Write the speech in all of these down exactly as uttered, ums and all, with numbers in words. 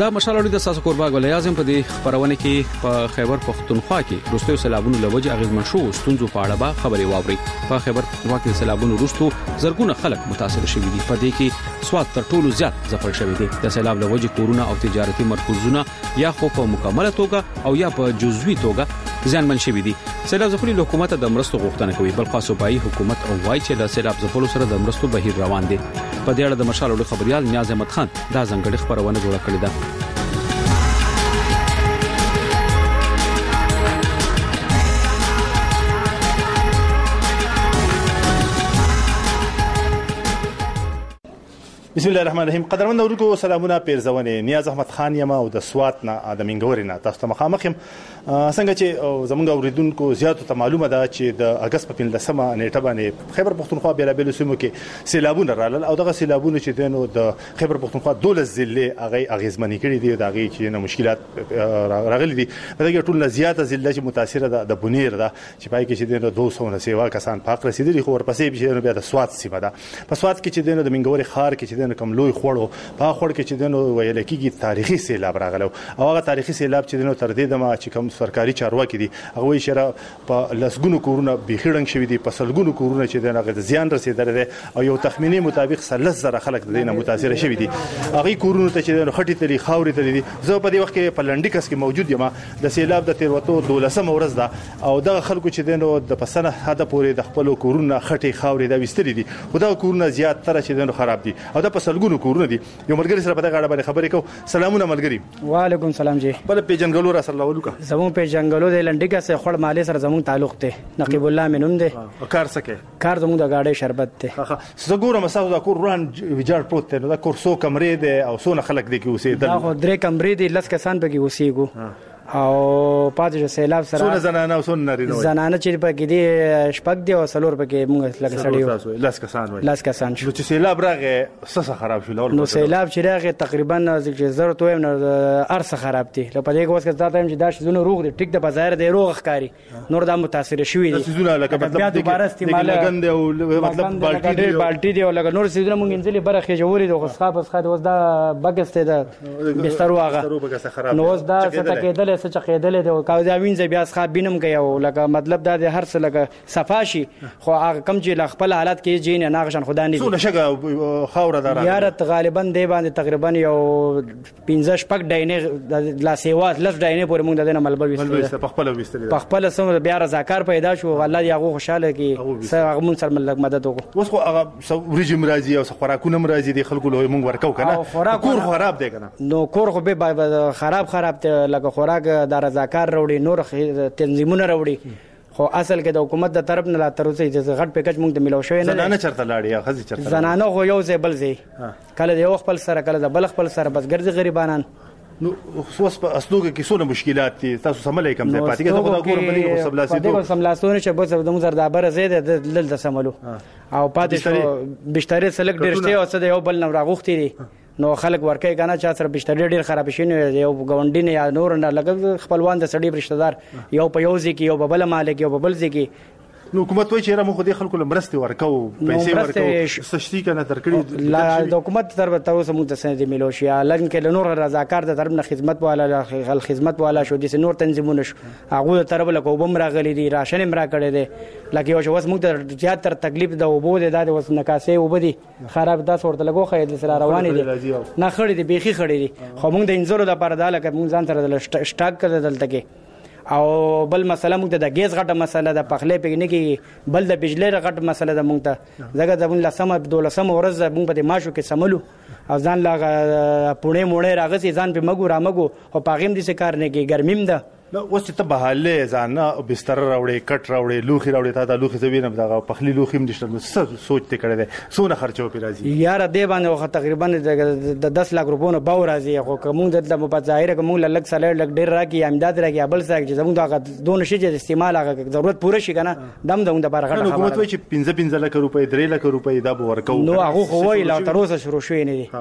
دا مشال اړوند د ساسو کوربا ګل اعظم په دې خبرونه کې په خیبر پختونخوا کې روستو سیلابونو لوجه اغیزمن شو ستونزو په اړه به خبري واوري. په خیبر پختونخوا کې سیلابونو روستو زرګونه خلک متاثر شوي دي. په دې کې سواد تر ټولو زیات ځپل شوی دی. د سیلاب لوجه کورونه او تجارتي مرکزونه یا خو په مکمله توګه او یا په جزوي توګه ځانمن شوي دي. سیلاب ځپلي حکومت د مرستو غوښتنه کوي، بل خاصوبایي حکومت او وايي چې د سیلاب ځپلو سره د مرستو بهیر روان دي. په دې اړه د مشال اړوند خبريال نیاز احمد خان دا ځنګړي خبرونه جوړه کړې ده. بسم الله الرحمن الرحیم. قدرمن اورونکو سلامونه پیرزونه. نیاز احمد خان یم او د سوات نه ادم انګورینه تاسو ته مخامخ یم. څنګه چې زمونږ اوریدونکو زیاتو ته معلومه ده چې د اگست په پنځلسمه نیټه باندې خیبر پختونخوا بیلابل سیمو کې سیلابونه رالل او دغه سیلابونه چې دنو د خیبر پختونخوا دولس ضلع هغه اغیزمنې کړي دي. دغه چې نه مشکلات راغلي دي. دغه ټول زیاته ضلع چې متاثر ده د بنیر ده چې پای کې چې دنو دوه سوه نه سیوا کسان پاک رسیدلي. خو ورپسې به بیا د سوات سیمه ده. په سوات کې چې دنو د منګوري خار کې چې دنو کوم لوی خوړو په خوړ کې چې دنو ویل کېږي تاریخي سیلاب راغلو او هغه تاریخي سیلاب چې دنو تر دې دمه چې کوم سرکاري چارواکي دي هغه اشاره په لسګونو کورونه بيخړنګ شوی دي، په سلګونو کورونه چې دغه د زیان رسیدل دي او یو تخمینی مطابق سلس زره خلک د دینه متاثر شوی دي. هغه کورونه ته چې خټي تلی خاوري تلی دي. زه په دې وخت کې په لنډیکس کې موجود یم. د سیلاب د تیروتو دولسمه ورځ ده او دغه خلکو چې دنو د پسنه حد پورې د خپل کورونه خټي خاوري دا وستري دي. خو دا کورونه زیات تر چې دنو خراب دي او دا په سلګونو کورونه دي. یو ملګری سره په دغه اړه باندې خبرې کوو. سلامونه ملګری. وعلیکم سلام جی. بل په جنگلو را سره ولوکا زمون په جنگلو د لنډیکا سره خړ مالې سره زمون تعلق ته نقیب الله منوم ده. کار سکه کار زمون د گاډي شربت ته. ها زه ګورم مساو دا کور روان ویجاړ پروت ته دا کور سو کمرې ده او سو نه خلک دي کې اوسېدل. دا خو درې کمرې دي لس کسان په کې اوسېګو او پاتې سیلاب سره سونه زنانه او سونه نارینه زنانه چې په کې دي شپږ دي او سلور په کې موږ لکه سړیو لاس کسان وای لاس کسان شو چې سیلاب راغی سسه خراب شو. نو سیلاب چې راغی تقریبا چې ضرورت وای نو ارسه خراب دي. په دې کې اوس کې ځاته چې دا شزونه روغ دي ټیک د بازار دی روغ ښکاری نور دا متاثر شوی دي. شزونه لکه مطلب دوباره استعمال لګند او مطلب بالټي دی بالټي دی او لکه نور شزونه موږ انځلې برخه جوړې د غسخه بس خاطر اوس دا بغسته ده بستر واغه نو اوس دا څه کېدل څه کېدل او کاوځه وینځ بیا ښه بینم کوي او لکه مطلب دا د هر څه لکه صفاشي خو هغه کم چې خپل حالت کې جین نه غشن خدا نه څونه شګه خاور دار یارت غالبا دی باندې تقریبا یو پنځه شپږ ډاینه لا سیوات لس ډاینه پورې موږ د نه ملبل وستل په خپل وستل په خپل سم بیا رضاکار پیدا شو. الله دې هغه خوشاله کی هغه مون سره ملک مدد وکړو. اوس خو هغه رژیم راځي او خوراکونه مرাজি دي خلکو له موږ ورکو کنه کور خراب دی کنه نو کور خو به خراب خراب ته لکه خوراک د رضاکار وروړي نور تنظیمونه وروړي. خو اصل کې د حکومت د طرف نه لا تر اوسه چې غټ پیکج مونږ ته ملو شوی نه. زنانه چرته لاړی یا خزي چرته زنانه خو یو ځای بل ځای کله د یو خپل سره کله د بل خپل سره بس ګرځي غریبانان. نو اوس په اسلوګه کې څونه مشکلات دي تاسو سملای کوم ځای پاتې کېږي. خو دا ګورم بلی او سبلاسي دوه سملاسونه چې بس د مزر د بره زید د لل د سملو او پاتې شو بشتري سلک ډېرشته او څه د یو بل نه راغوختي دي. نو خلک ورکه کنه چا سره بشتري ډېر خراب شي نو یو غونډي نه یا نور نه لګ خپلوان د سړي رشتہ دار یو په یو ځکه یو په بل مالک یو په بل ځکه. نو حکومت وایي چې را مخ دي خلکو لمرستي ورکو پیسې ورکو سشتي کنه درکړي لا د حکومت تر تر اوسه مونږ ته سند ملو شي لکه کې نور رضاکار د طرف نه خدمت والا خل خدمت والا شو دي نور تنظیمونه شو هغه طرف له کوم راغلي دي راشن مرا کړي دي لکه یو وس مونږ ته زیات تر تکلیف د وبو د داد وس نکاسه وبدي خراب داس ورته لګو خې د سره رواني دي نه خړې دي بيخي خړې دي. خو مونږ د انزورو د پردا لکه مونږ ځان سره د سٹاک کړل دلته کې او بل مسله مونږ ته د ګیس غټه مسله د پخلې پګنې کې بل د بجلی غټه مسله د مونږ ته زګه زمون لسمه دولسمه ورځ مونږ په ماشو کې سملو او ځان لا پونه مونږه راغسي ځان په مګو را مګو او پاغیم دي څه کار نه کې ګرمیم ده. نو اوس ته بهاله ځان بستر راوړې کټ راوړې لوخي راوړې تا د لوخي زوینه دغه پخلی لوخي هم دشته څه سوچ ته کړی دی سونه خرچو پی راځي یار دې باندې خو تقریبا د دس لک روپونو باو راځي. خو کوم د په ظاهر کوم لک سلر لک ډیر راکی امداد راکی بل څه چې زموږ دغه دون شي چې استعمال هغه ضرورت پوره شي کنه دم دم د بارغه خبره. حکومت وایي چې پنځه پنځه لک روپۍ درې لک روپۍ دا به ورکو. نو هغه خو وای لا تر اوسه شروع شوی نه دي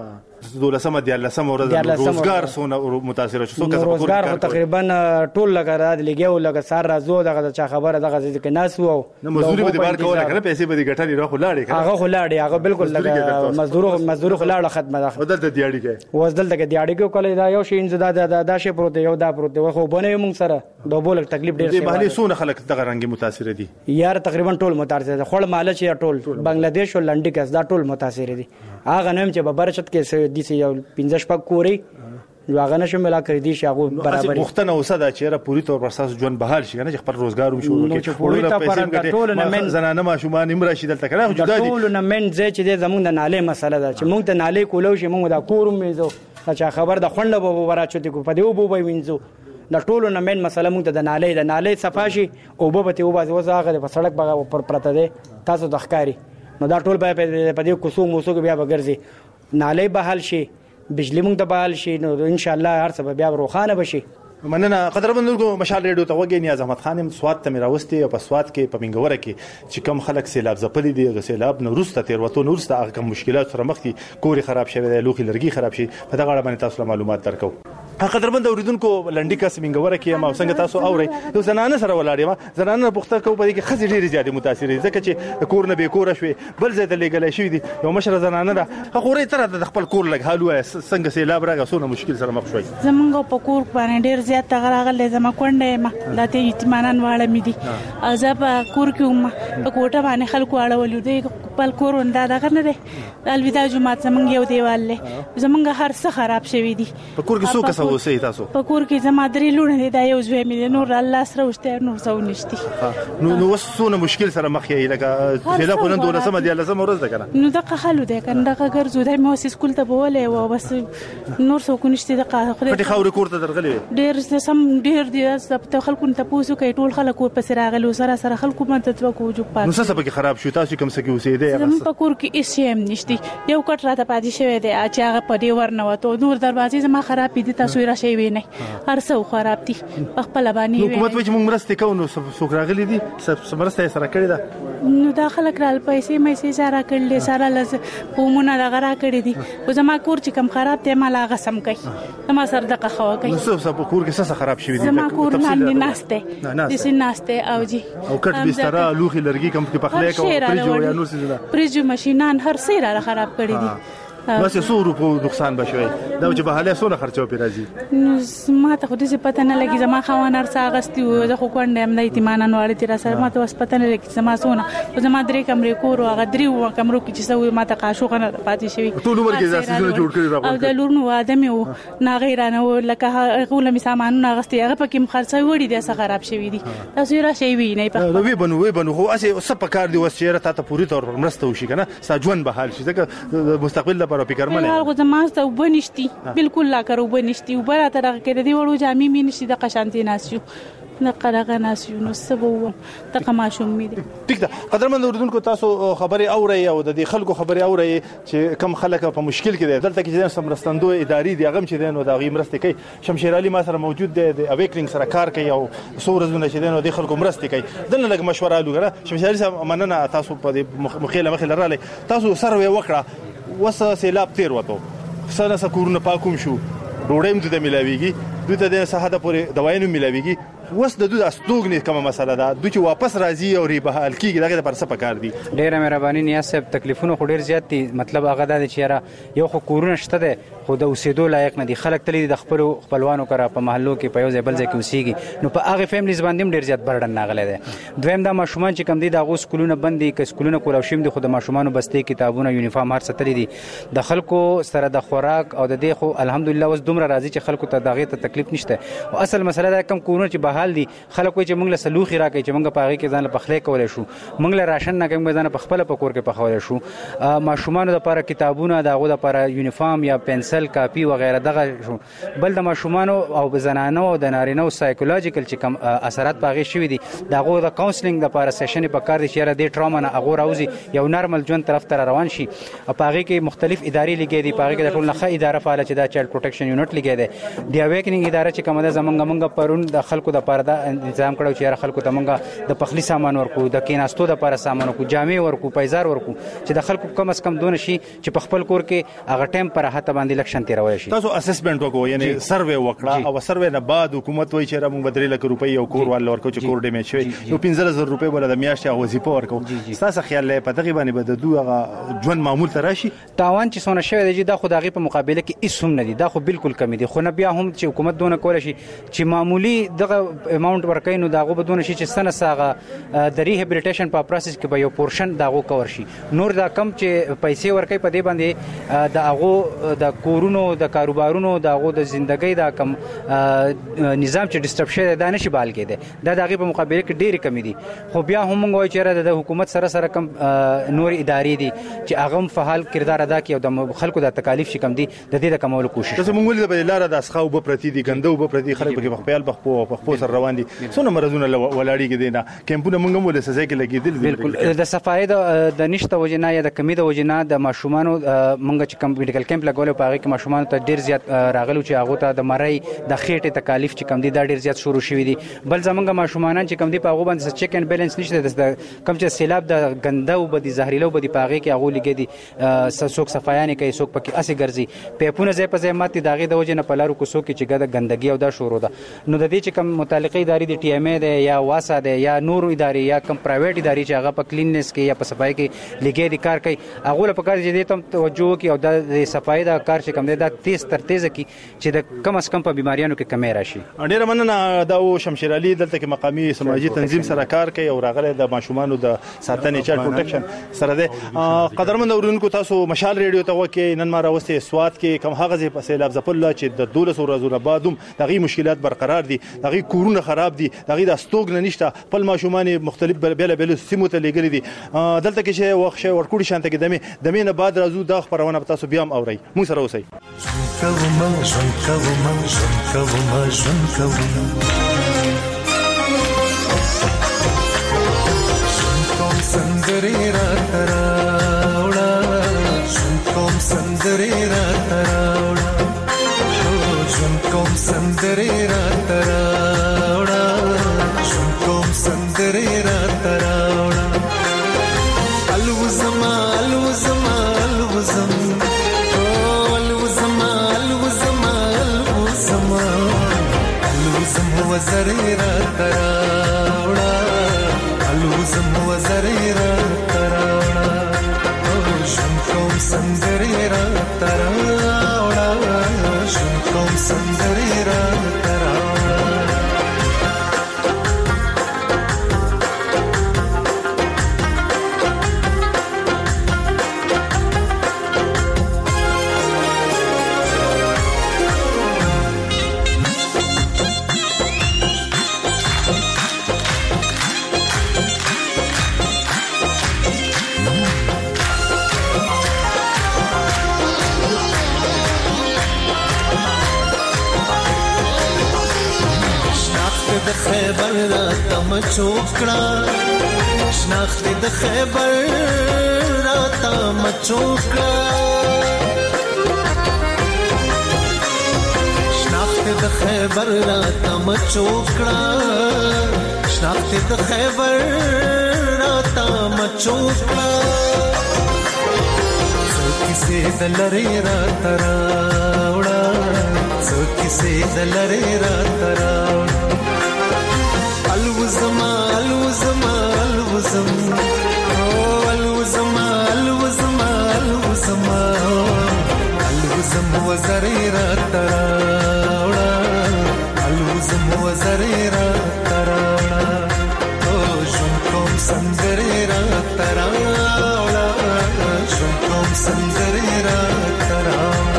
دولسمه دیارلسمه ورځ روزګار څونه متاثر شو؟ څو روزګار خو تقریبا ټول لګا را لګیو لګا سار راځو دغه چا خبره دغه ځکه ناس وو مزدوري به بار کوله کنه پیسې به ګټلې راخو لاړې هغه خو لاړې هغه بالکل لګا مزدور مزدور خو لاړه ختمه ده ودلته دیاړي کې وزدل دغه دیاړي کې کولای دا یو شی انزدا دا دا شی پروت یو دا پروت خو بنه مونږ سره دوه بول تکلیف ډیر دی محلي څونه خلک دغه رنګي متاثر دي یار تقریبا ټول متاثر دي خړ مال چې ټول بنگلاديش او لنډي کس دا ټول متاثر دي هغه نیم چې په برچت کې د سې یو پنځه شپږ کوري هغه نشو ملا کړی دي چې هغه برابر وختونه اوسه چې را پوری تور پر اساس ژوند بحال شي نه چې خپل روزګار هم شروع کړي پوری ته پر ټول نه من زنانه ماشومان هم راشي دلته کنه جدا دي ټول نه من چې د زمونږ د ناله مسله ده چې موږ ته ناله کولو شي موږ دا کورم میزو چې خبر د خونډه به ورچته کو په دې وبو به وینځو د ټولو نه مین مسله موږ ته د نالې د نالې صفاشي او به ته وباسي وزاغه په سړک په پر پرته ده تاسو د ښکاری نو دا ټول به په دې کوسو موسو بیا به ګرځي نالې بحال شي بجلی موږ ته بحال شي نو ان شاء الله هر څه بیا روخانه بشي. مننه قدرمنو مشال ریډیو ته وګی نیاز احمد خان سواد ته میراوستي او په سواد کې په منګوره کې چې کم خلک سیلاب زپلي دي غ سیلاب نو روسته تیر وته نو روسته هغه کم مشکلات سره مخ دي کوري خراب شوی دی لوخي لرګي خراب شي په دغه اړه باندې تاسو معلومات درکو. قدرمن اوریدونکو لنډی کس منګوره کې ما څنګه تاسو اوري نو زنانه سره ولاړې ما زنانه پوښتنه کوي په دې کې خزي ډېری زیاتې متاثر دي ځکه چې کور نه به کور شوي بل ځای ته لګلې شوی دي یو مشره زنانه ده هغه تر د خپل کور لګ حالو څنګه سیلاب راغی سونه مشکل سره مخ شوي. زمونږ په کور باندې ډېر زیات تغراغله زما کونډه ما دته ایتمانان واړه مې دي ازه په کور کې ما په کوټه باندې خلکو اړول دي خپل کور وندا دغه نه دي الوداع جمعه زمونږ یو دیوال له زمونږ هر څه خراب شوی دي په کور کې څو کس اوسئ تاسو؟ په کور کې زما درې لونه دي دا یو زوی مې نور الله سره وشته نور څو نشتی نو نو وسونه مشکل سره مخ یې لکه فعلا په نن دولسمه دی لازم ورځ ده کنه نو دغه خلو ده کنه دغه ګرځو د مو سکول ته بوله او بس نور څو کو نشتی دغه خدای پټي خاورې کور ته درغلې ډېر سم ډېر دي سب خلکو ته پوسو کوي ټول خلکو په سره غلو سره سره خلکو مته تو کو جو پات نو څه سبا کې خراب شو تاسو کوم څه کې اوسېده زم په کور کې هیڅ هم نشتی یو کټ راته پاتې شوی دی چې هغه په دې ورنه وته نور دروازې زما خراب دي تاسو را شي ویني هر څه خراب دي خپل باندې حکومت وایي موږ مرسته کوو نو څوک راغلي دي مرسته سره کړی ده نو دا خلک رال پیسې مې سره کړل سره لز پومونه دغه را کړی دي او زما کور چې کم خراب دی مال هغه سم کوي زما سر دغه خوا کوي نو څه په کور کې څه خراب شوی دي زما کور باندې ناشته د سین ناشته او جی او کټ بستر لوخي لرګي کم کې پخلې کوي پریجو یا نور څه پریجو ماشینان هر څه را خراب کړی دي بس څو روپو نقصان بشوي دا چې به حاله سونه خرچو پی راځي نو ما ته خو دې پته نه لګي زما خوان هر څه غستي و زه خو کونډه هم د ایتمانان واړه تیر سره ما ته وس پته نه لګي زما سونه زما درې کمرې کور او هغه درې و کمرو کې چې سوي ما ته قاشوغه نه پاتې شوی ټول عمر کې ځاسې نه جوړ کړی راغلی او د لور نو ادمي و نه غیرانه و لکه غول می سامان نه غستي هغه پکې مخرڅه وړي د څه خراب شوی دي تاسو را شي وی نه په وی بنو وی بنو خو اسه څه پکار دی وسیره ته پوری تور مرسته وشي کنه ساجون به حال شي ځکه مستقبل لپاره فکر منه زماسته وبنشتي بالکل لا کرو وبنشتي وبره تر کې د دې وړو جامې مې نشي د قشانتي ناسیو نه قرغه ناسیو نو سبو تک ما شوم می دي ټیک ده قدرمن اوریدونکو تاسو خبري اوري او د دې خلکو خبري اوري چې کم خلک په مشکل کې دي دلته کې چې سمرستندو اداري دي هغه چې دین او د غي مرسته کوي شمشیر علي ما سره موجود دی د اویکنګ سره کار کوي او سورزونه چې دین او د خلکو مرسته کوي دنه لګ مشوره لګره شمشیر علي مننه تاسو په مخېله مخې لراله تاسو سروي وکړه وسه سیلاب تیر وته سره سکورونه پاکوم شو ډوډۍ هم ته ملاويږي دوی ته د صحه د پورې دوايانو ملاويږي وس د دوی استوګنې کومه مسله ده دوی چې واپس راځي او ری بحال کیږي دغه پر څه پکار دي ډیره مهرباني نیاز صاحب تکلیفونه خو ډیر زیات دي مطلب هغه د چیرې یو خو کورونه شته ده خو د اوسېدو لایق نه دي خلک تللی د خپل خپلوانو کرا په محلو کې په یو ځای بل ځای کې اوسېږي نو په هغه فیملیز باندې ډیر زیات برډن ناغله ده دویم دا ماشومان چې کم دي د غو سکولونه بند دي ک سکولونه کولاو شیم دي خو د ماشومانو بستې کتابونه یونیفارم هر څه تللی دي د خلکو سره د خوراک او د دې خو الحمدلله وس دومره راځي چې خلکو ته دغه ته تکلیف نشته او اصل مسله دا کم کورونه چې بحال دي خلک چې موږ له سلوخي راکې چې موږ په هغه کې ځان له پخلې کولای شو موږ له راشن نه کوم ځان په خپل په کور کې پخولای شو ماشومان د لپاره کتابونه دغه د لپاره یونیفارم یا پنسل کاپی و غیره دغه شو بل د ماشومان او زنانو او د نارینه سایکولوژیکل چې کم اثرات پاغي شوی دي دغه د کاونسلینګ د لپاره سیشن په کار دي چې د ټراما نه هغه راوځي یو نارمل ژوند طرف ته روان شي په هغه کې مختلف ادارې لګي دي په هغه کې د ټول نه اداره فعال چې د چایلډ پروټیکشن یونټ لګي دي د اویکنینګ اداره چې کومه د زمونږ موږ پرون د خلکو د لپاره دا تنظیم کړو چې خلکو ته مونږه د پخلی سامان ورکو د کیناستو د لپاره سامان ورکو جامې ورکو پیزار ورکو چې د خلکو کم از کم دون شي چې په خپل کور کې هغه ټایم پر هته باندې لکشن تیروي شي. تاسو اسسمنت وکړو یعنی سروې وکړه او سروې نه بعد حکومت وایي چې موږ بدري لک روپۍ او کور ول ورکو چې کور ډیمیج شوی نو پنځه زره روپۍ ولا د میاشتې وظیفه ورکو. تاسو خیال له پدغه باندې بد دوه ژوند معمول تراشي تاوان چې سونه شوی دی دا خو دغه په مقابله کې هیڅ هم نه دي دا خو بالکل کم دي خو نه بیا هم چې حکومت دونه کول شي چې معمولی دغه اماونت ورکې نو داغه بدون شي چې سنه ساغه د ریهابلیټیشن په پروسس کې به یو پورشن داغه کور شي نور دا کم چې پیسې ورکې په دې باندې د هغه د کورونو د کاروبارونو د هغه د ژوندۍ دا کم نظام چې ډیسټرب شي دا نشي بال کېده دا دغه په مقابله کې ډېری کم دي خو بیا هم موږ وایو چې د حکومت سره سره کم نور ادارې دي چې هغه فعال کردار ادا کوي او د خلکو د تکالیف چې کم دي د دې د کمولو کوشش تاسو مونږ ولې د لار د اسخاو په پرتی دي ګنده او په پرتی خلک په خپل بخپو په خپل سره روان دي څونه مرزونه ولاړی کې دي نه کمپونه مونږ مول سزا کې لګیدل بالکل د صفای د نشته وجنا یا د کمی د وجنا د ماشومان مونږ چې کم میډیکل کیمپ لګول په هغه کې ماشومان ته ډیر زیات راغلو چې هغه ته د مړی د خېټه تکالیف چې کم دي دا ډیر زیات شروع شوی دي بل زمونږ ماشومان چې کم دي په هغه باندې چیک اینڈ بیلانس نشته د کم چې سیلاب د ګنده او بدی زهريلو بدی په هغه کې هغه لګي دي څوک صفایانه کوي څوک پکې اسې ګرځي پیپونه ځای په ځای ماتي داغه د وجه نه پلارو کو څوک چې ګد ګندګي او دا شروع ده نو د دې چې کم متعلقه ادارې دي ټي ایم ای ده یا واسا ده یا نور ادارې یا کم پرایویټ ادارې چې هغه په کلیننس کې یا په صفای کې لګي دي کار کوي هغه له پکار چې دې تم توجه کوي او د صفای دا کار چې کم دی دا تیز تر تیز کی چې د کم از کم په بیماریانو کې کمی راشي. ډیر مننه دا شمشیر علي دلته کې مقامی سماجی تنظیم سره کار کوي او راغله د ماشومانو د ساتنې چا پروټیکشن سره ده. قدرمن اورونکو تاسو مشال ریډیو ته وکي نن ما راوستي سواد کې کم هغه ځای په سیلاب ځپل چې د دولس ورځو بعد هم دغه مشکلات برقرار دي دغه کورونه خراب دي دغه د استوګ نه نشته خپل ماشومان مختلف بیل بیل سیمو ته لګل دي دلته کې شی وخت شی ورکوړي شانته کې دمه دمه نه بعد راځو دا خبرونه تاسو بیا هم اوري مو سره اوسئ. سندري را تراوړه شون کوم سندري را تراوړه شون کوم سندري را تراوړه شون کوم سندري را تراوړه الوزما الوزما الوزم او الوزما الوزما الوزما الوزم وزري را تراوړه الوزم وزري را تراوړه شون کوم سندري را تراوړه شون کوم سندري را تراوړه د خیبر را تم چوکړه شناخت د خیبر را تم چوکړه شناخت د خیبر را تم چوکړه شناخت د خیبر را تم چوکړه څوکې دلری را تراوړه څوکې دلری را تراوړه الوزما الوزما الوزم او الوزما الوزما الوزما الوزم وزري را تراوړه الوزم وزري را تراوړه او شون کوم سندري را تراوړه شون کوم سندري را تراوړه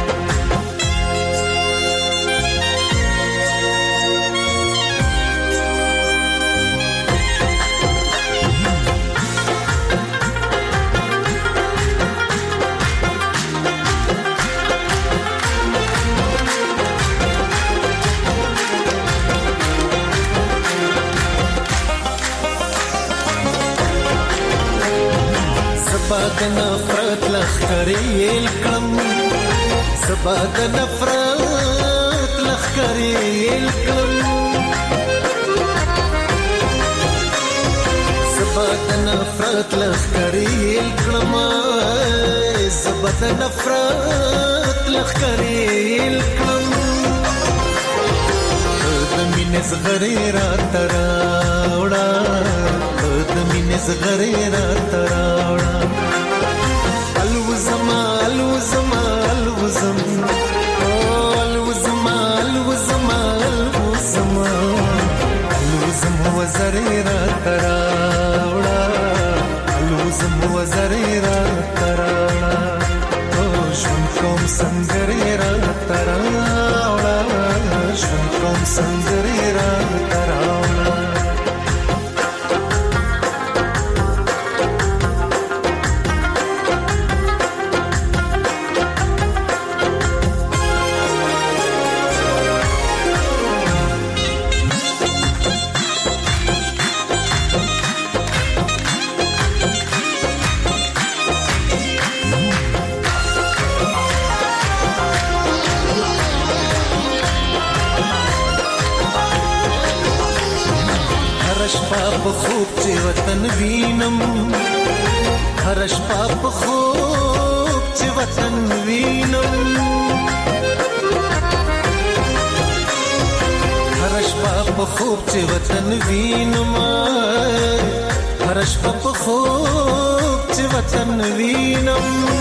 سبا د نفرت لخکری الکم سبا د نفرت لخکری الکم نفرت لخکری کړم زبد نفرت لخکری کړم د مینې زغری را تراوړه د مینې زغری را تراوړه الوزما الوزما الوزم الوزما الوزما الوزما الوزم وزری را تراوړه الوزم وزری را تراوړه ژوند کوم سندرې را تراوړه ژوند کوم سندرې را تراوړه په خوب چې وطن وینم هر شپه په خوب چې وطن وینم هر شپه په خوب چې وطن وینم هر شپه په خوب چې وطن وینم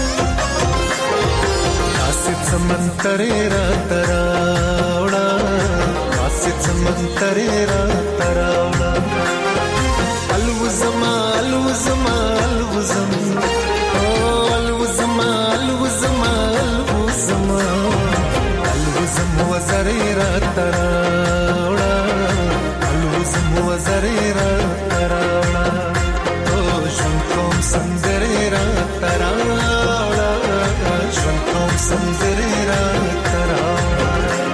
آسیت سمندرې را تراوړه آسیت سمندرې را تراوړه الوزما الوزما الوزم الوزما الوزما الوزما الوزم وزری را تراوړه الوزم وزری را تراوړه ژوند کوم سندرې را تراوړه ژوند کوم سندرې را تراوړه.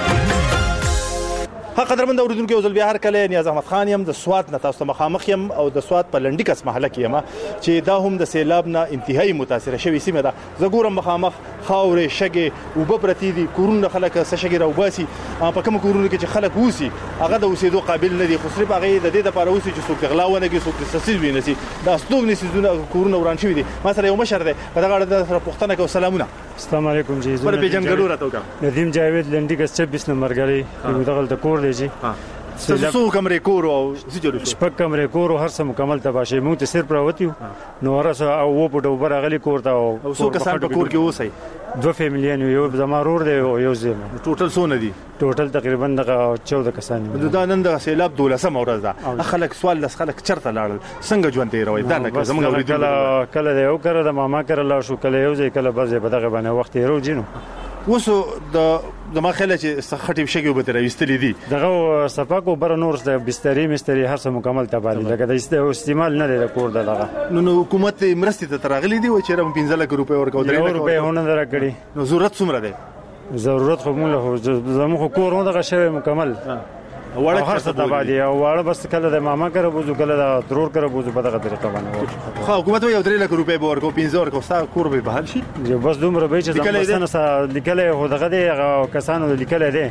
ها قدرمن اوریدونکو ځل بیا هر کله نیاز احمد خان يم د سواد نه تاسو مخامخ يم او د سواد په لنډی کس محله کې یم چې دا هم د سیلاب نه انتهایی متاثر شوی سیمه ده زګورم مخامخ خاورې شګې او بپرتی دي کورونه خلک سشګي راوباسي په کوم کورونه کې چې خلک وسی هغه د اوسېدو قابل نه دي خو صرف هغه د دې لپاره وسی چې څوک غلاونه کې څوک تسیز ویني دا ستوب نسیزونه کورونه وران شوی دي ما سره یو مشر ده په دغه اړه سره پوښتنه کوم. سلامونه. السلام علیکم جی. پر پیجنګلو راته وکړه. ندیم جاوید لنډی کس چوبیس نمبر غړي دغه د کور دی جی. څو کمرې کور او زیجو شپږ کمرې کور او هر څه مکمل تباشه مونږ ته صرف راوتیو نو ورسه او و په ډوبر غلي کور تا او څو کسان په کور کې اوسئ؟ دوه فیملیان یو زمارور دی او یو زم ټوټل څونه دي؟ ټوټل تقریبا دغه چودہ کسان دي. دا نن د سیلاب دولسم ورځ ده خلک سوال لس خلک چرته لاړل څنګه ژوند دی روي دا نه زموږ کله کله یو کړه د ماما کړه لا شو کله یو ځای کله بځه په دغه باندې وخت یې روجینو وسو د د ما خله چې سخټي شګي به تر وستلې دي دغه صفاکو بر نور د بسترې مستری هر څه مکمل تبادله لکه د استعمال نه لري کور دغه نو حکومت مرستې ته ترغلي دی و چې رم پنځه لک روپے ورکو درې لک روپے هونه درکړي نو ضرورت څومره ده؟ ضرورت خو موږ زموږ کور نه دغه شوی مکمل وړه هر څه تبادله او وړه بس کله د ماما کړه بوزو کله د ضرور کړه بوزو په دغه طریقه باندې خو حکومت یو درې لک روپے به ورکو پنځه ورکو ستا کور به بحال شي جو بس دومره به چې ځم سره لیکل هو دغه دی کسانو لیکل دی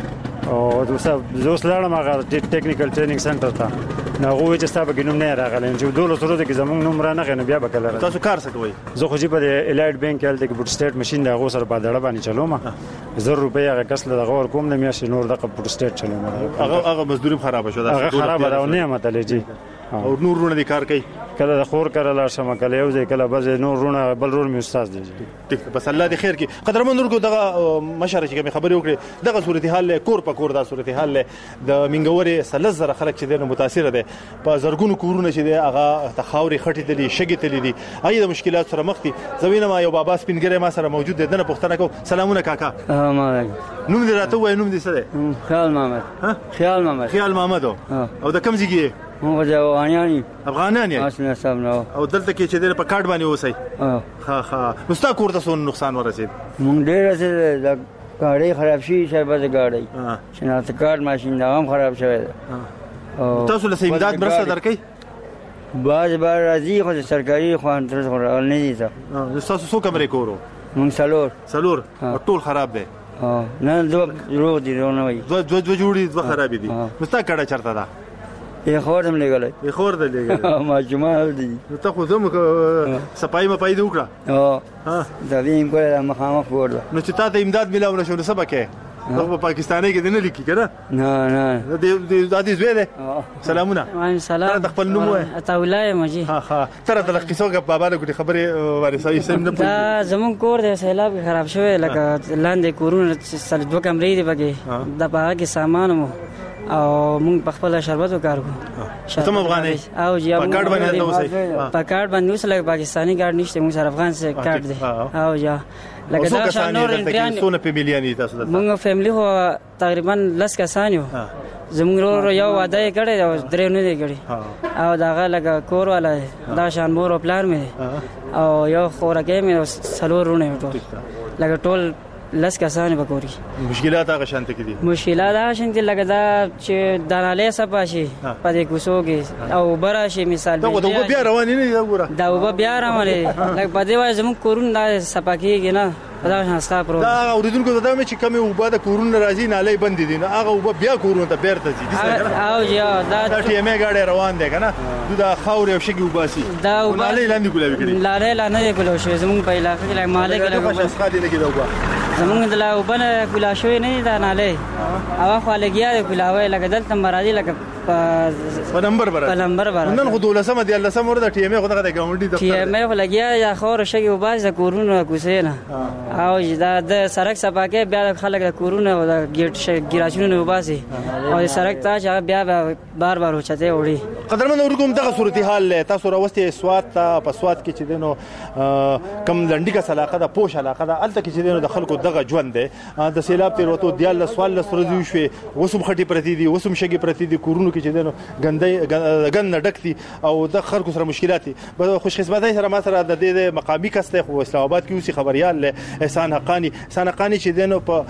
او دوسه زوس لاړم هغه ټیکنیکل ټریننګ سنټر ته نو هغه چې تاسو به نوم نه راغلی چې دوله سره د زمونږ نوم را نه غنه بیا به کله تاسو کار څه کوئ؟ زه خو چې په الایټ بانک کې د بوت سټیټ ماشين د هغه سره په دړه باندې چلوم زر روپیا هغه کس له غور کوم نه میاشي نور د بوت سټیټ چلوم هغه هغه مزدوري خراب شو هغه خراب راو نه متل جی او نور رونه دي کار کوي کله د خور کړه لا شمه کله یو ځای کله بز نور رونه بل رون می استاد دي بس الله دې خیر کی قدرمن نور کو دغه مشره چې خبرې وکړي دغه صورتحال کور په کور دا صورتحال د منګوري سلز زره خلک چې د متاثر دي په زرګونو کورونه چې دي هغه تخاوري خټې دي شګې تلې دي اې د مشکلات سره مخ دي زوینه ما یو بابا سپینګره ما سره موجود دي نه پښتنه کو. سلامونه کاکا. ما نوم دې راته وای نوم دې څه دی؟ خیال محمد. ها خیال محمد. خیال محمد او د کوم ځای موږ د افغانانی افغانان یې اسنه سم نو او دلته کې چې د په کارت باندې اوسئ ها ها نو ستا کور ته څو نقصان ورسید؟ موږ ډېر څه د ګاډي خراب شي شربت ګاډي چې نه کارت ماشين دا هم خراب شوی او تاسو له امداد مرسته درکې باز بار راځي خو سرکاري خوان تر څو نه دي تاسو څو کمرې کورو؟ موږ سلور سلور ټول خراب دي نه دوه روغ دي نه وي دوه دوه جوړي دوه خراب دي مستا کړه چرته ده یې خور هم لګلای یې خور دې لګلای ما جمعه دي ته خو زمو صفای ما پای دې وکړه ها دا وین کوله مخامخ ورده نو چې تا ته امداد ملاو نشو نو سبکه نو په پاکستاني کې نه لیکي کنه نه نه دې د دې زوی ده سلامونه وعليكم السلام د خپل نوم وای اتاولای مجي ها ها تر د قصو غ بابا له کوټي خبره وارثه یې سم نه پوهه دا زمون کور د سیلاب خراب شوی لکه لاندې کورونه سل دوه کمرې دی بګي د پاګه کې سامان مو او مونږ په خپل شربت وکړو تم افغاني او جی په کارت باندې اوسه په کارت باندې اوسه لکه پاکستاني کارت نشته مونږ سره افغان سره کارت دی او جا لکه دا شانور انډریان څونه په ملياني تاسو دلته مونږ فیملی هو تقریبا لس کسان یو زموږ ورو یو واده کړی او درې نه دی کړی او دا لکه کور والا دا شان مور او پلان مې او یو خورکه مې سلورونه ټول لکه ټول لس کسان بکوري مشکلات هغه شانت کې دي مشکلات هغه شانت لکه دا چې داناله سپاشي په دې کوڅو کې او براشي مثال دا وګ بیا روان نه دی دا ګوره دا وګ بیا روان دی لکه په دې وای زموږ کورونه دا سپاکیږي نه دا شانستا پرو دا اوریدونکو دا مې چې کمی وبا د کورونه راځي نالې بند دي نه هغه وبا بیا کورونه ته بیرته ځي او یا دا دا ټي ام ای گاډي روان دي کنه دا خاور او شګي وباسي دا نالې لاندې ګولې کړي نالې لاندې ګولې شوی زموږ په علاقې کې مالک له خاص خادي لګي دا وبا زمونږ د لا وبنه ګلا شوی نه دا نالې او خو لګیا دی ګلاوي لکه دلته مرادي لکه په نمبر برابر په نمبر برابر نن خو دولسمه دی لسمه ورته ټي ام ای خو دغه د ګاونډي دفتر ټي ام ای خو لګیا یا خور شګي وباز د کورونو کوسینه او دا د سړک سپاکه بیا خلک د کورونو او د ګیټ ګراجونو وباسي او د سړک ته چې بیا بار بار وچته وړي قدرمن ورکوم دغه صورتحال له تاسو راوستي سواد ته په سواد کې چې دینو کم لنډی کا علاقه ده پوش علاقه ده الته کې چې دینو د خلکو دغه ژوند ده د سیلاب تیر وته دیال سوال سره شوي وسم خټي پرتی دي وسم شګي پرتی دي کورونو کې چې دینو ګندې ګند ډکتي او د خلکو سره مشکلات دي خوش قسمتۍ سره ما سره د دې مقامی کسته خو اسلام آباد کې اوسې خبريال له احسان حقانی احسان حقانی چې دینو په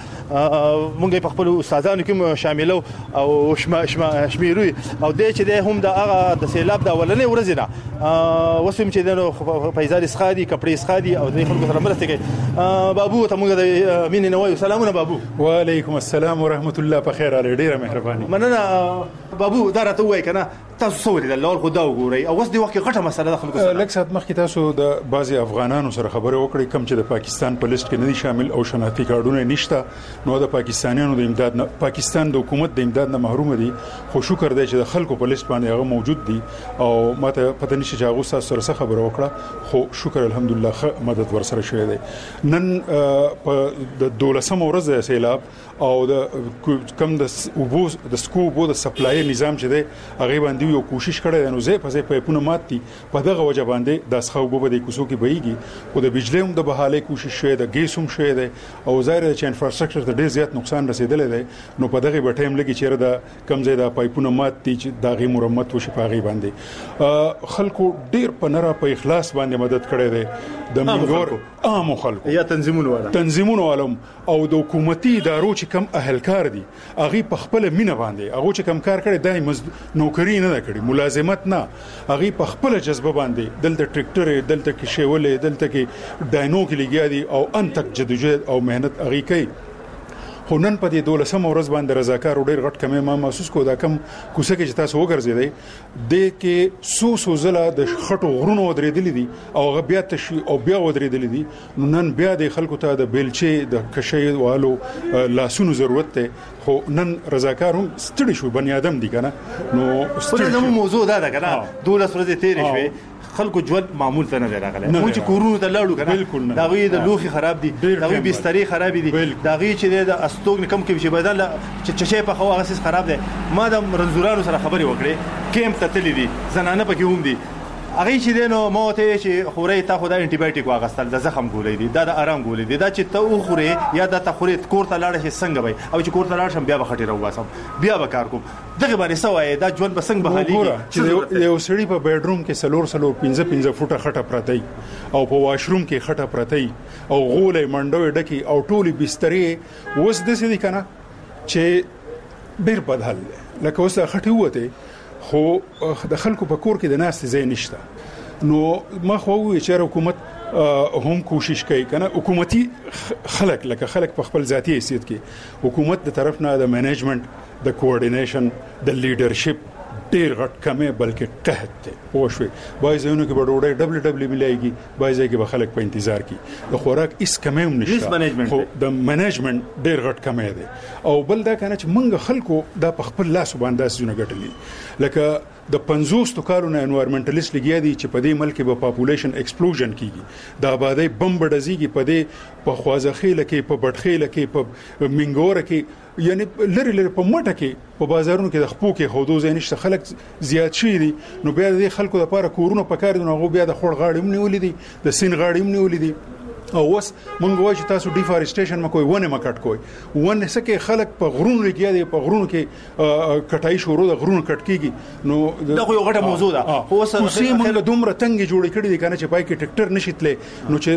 مونږ په خپل استادانو کې شاملو او شما شمیروي او د چې د هم د هغه د سیلاب د اولنې ورځې نه وسم چې دینو فیضال اسخادي کپړې اسخادي او د خلکو سره مرسته کوي بابو ته موږ د مين نه وایو سلامونه بابو وعلیکم السلام ورحمت الله په خیر علي ډیره مهرباني مننه بابو دا راته وای کنه تاسو سوري د لور خدا وګورئ او اوس د وخت غټه مسله د خلکو سره لکه سات مخکې تاسو د بعضي افغانانو سره خبرې وکړې کم چې د پاکستان په لیست کې نه دي شامل او شناختی کارډونه نشته نو د پاکستانیانو د امداد نه پاکستان د حکومت د امداد نه محروم دي خو شکر دی چې د خلکو په لیست باندې هغه موجود دي او ماته پته نشي چې هغه تاسو سره خبره وکړه خو شکر الحمدلله مدد ورسره شوی دی نن په د دولسم ورځ د سیلاب او د کم د وبو د سکو وبو د سپلای نظام چې دی هغه باندې یو کوشش کړی نو زه په پایپونه ماتي په دغه وجه باندې د ښه وبو د کوڅو کې بهيږي او د بجلی هم د بحاله کوشش شوی د ګیس هم شوی دی او ظاهر چې انفراستراکچر ته ډیر زیات نقصان رسیدلی دی نو په دغه به ټایم لګي چې د کم ځای د پایپونه ماتي چې دغه مرمت وشي په هغه باندې خلکو ډیر په نره په اخلاص باندې مدد کړی دی د منګور عام خلکو یا تنظیمونو والا تنظیمونو علم او د حکومتي ادارو چې کم اهلکار دي هغه په خپل مینه باندې هغه چې کم کار کړي دای نوکری نه کړي ملازمت نه هغه په خپل جذبه باندې دلته ټریکټر دلته کې شیولې دلته کې ډاینو کې لګیا دي او ان تک جدوجہد او مهنت هغه کوي خو نن په دې دولسم ورځ باندې رضاکار ډېر غټ کمی ما محسوس کو دا کم کوڅه کې چې تاسو وګرځیدئ د کې سو سو زله د خټو غرونو ودرېدلې دي او هغه بیا تشي او بیا ودرېدلې دي نو نن بیا د خلکو ته د بیلچې د کشي والو لاسونو ضرورت ته خو نن رضاکار هم ستړي شو بنی آدم دي کنه نو ستړي نو موضوع دا ده کنه دولس ورځې تیرې شوې خلکو ژوند معمول ته نه راغلی مونږ چې کورونو ته لاړو کنه دا غوي د لوخي خراب دي دا غوي بستري خراب دي دا غوي چې د استوګ کم کې چې بدل چې چشې په خو هغه خراب دي ما د رنزورانو سره خبري وکړې کیمپ ته تللی دي زنانه پکې هم دي هغه چې دینو موته چې خوري تا خدای انټي بایوټیک واغستل د زخم ګولې دي دا د آرام ګولې دي دا چې ته خوري یا د تخوري کور ته لاړ شي څنګه وي او چې کور ته لاړ شم بیا به خټي راواسم بیا به کار کوم دغه باندې سوای دا ژوند به څنګه بحالي چې یو سړی په بیډروم کې سلور سلور پنځه پنځه فوټه خټه پرتای او په واشروم کې خټه پرتای او غولې منډوي ډکی او ټولي بسترې وس د سې دي کنه چې ډیر بدحل لکه اوس خټي وته خو د خلکو په کور کې د ناس ځای نشته نو ما خو وی چې حکومت هم کوشش کوي کنه حکومتي خلک لکه خلک په خپل ذاتی حیثیت کې حکومت د طرف نه د مینجمنت د کوارډینیشن د لیډرشپ ډیر غټ کمه بلکې قحط دی او شوي بای ځایونو کې به ډوډۍ ډبل ډبل ملایږي بای ځای کې به خلک په انتظار کې د خوراک هیڅ کمه هم نشته خو د منیجمنت ډیر غټ کمه دی او بل دا کنه چې موږ خلکو دا په خپل لاس باندې ځونه ګټلې لکه د پنځوس کالونو انوایرمنټالیست لګیا دي چې په دې ملک به پاپولیشن ایکسپلوژن کیږي د آبادی بم بډزيږي په دې په خوازخېله کې په بټخېله کې په منګوره کې یعنی لری لری په مټه کې په بازارونو کې د خپو کې خودو ځینشت خلک زیات شي دي نو بیا د خلکو لپاره کورونه پکار دي نو غو بیا د خور غاړې هم نیولې دي د سین غاړې هم نیولې دي او وس مونږ وایو چې تاسو ډیفارسټیشن مکوئ ونه مکټ کوئ ونه سکه خلک په غرونو لګیا دي په غرونو کې کټای شروع د غرونو کټ کیږي نو دا خو یو غټه موضوع ده خو اوس مونږ دومره تنګ جوړ کړی دي کنه چې پای کې ټریکټر نشیتلې نو چې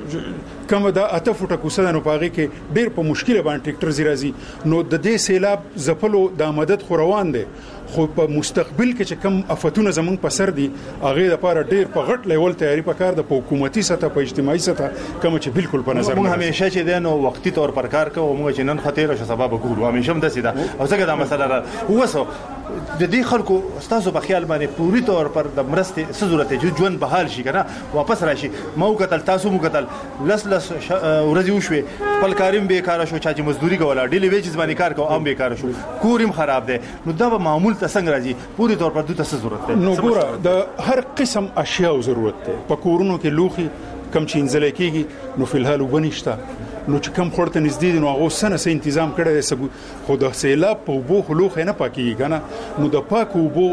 کوم دا اته فوټه کوسه نو پاږي کې ډیر په مشکل باندې ټریکټر زیرازي نو د دې سیلاب زپلو د مدد خو روان دي خو په مستقبل کې چې کم افتونه زمونږ په سر دي هغه لپاره ډیر په غټ لیول تیاری پکار د حکومتي سطح په اجتماعي سطح کوم چې بالکل په نظر موږ همیشه چې دنو وختي تور پر کار کوو موږ چې نن خطر شو سبب ګورو همیشه هم دسي دا او څنګه دا مسله وسو د دې خلکو استادو په خیال باندې پوری تور پر د مرستې ضرورت دی ژوند بحال شي کنه واپس راشي مو قتل تاسو مو قتل لس لس ورځي وشوي خپل کاریم بیکاره شو چې مزدوري کوله ډیلی ویجز باندې کار کوو ام بیکاره شو کوریم خراب دی نو دا به معمول ته څنګه راځي پوری تور پر دوی ته ضرورت دی نو ګوره د هر قسم اشیاء ضرورت دی په کورونو کې لوخي کم چې انځل کېږي نو فلحال وبنيشته نو چې کم خورته نږدې نو هغه سنه سه تنظیم کړی دی خو د سیلاب په وبو خلوخ نه پاکیږي کنه نو د پاکو وبو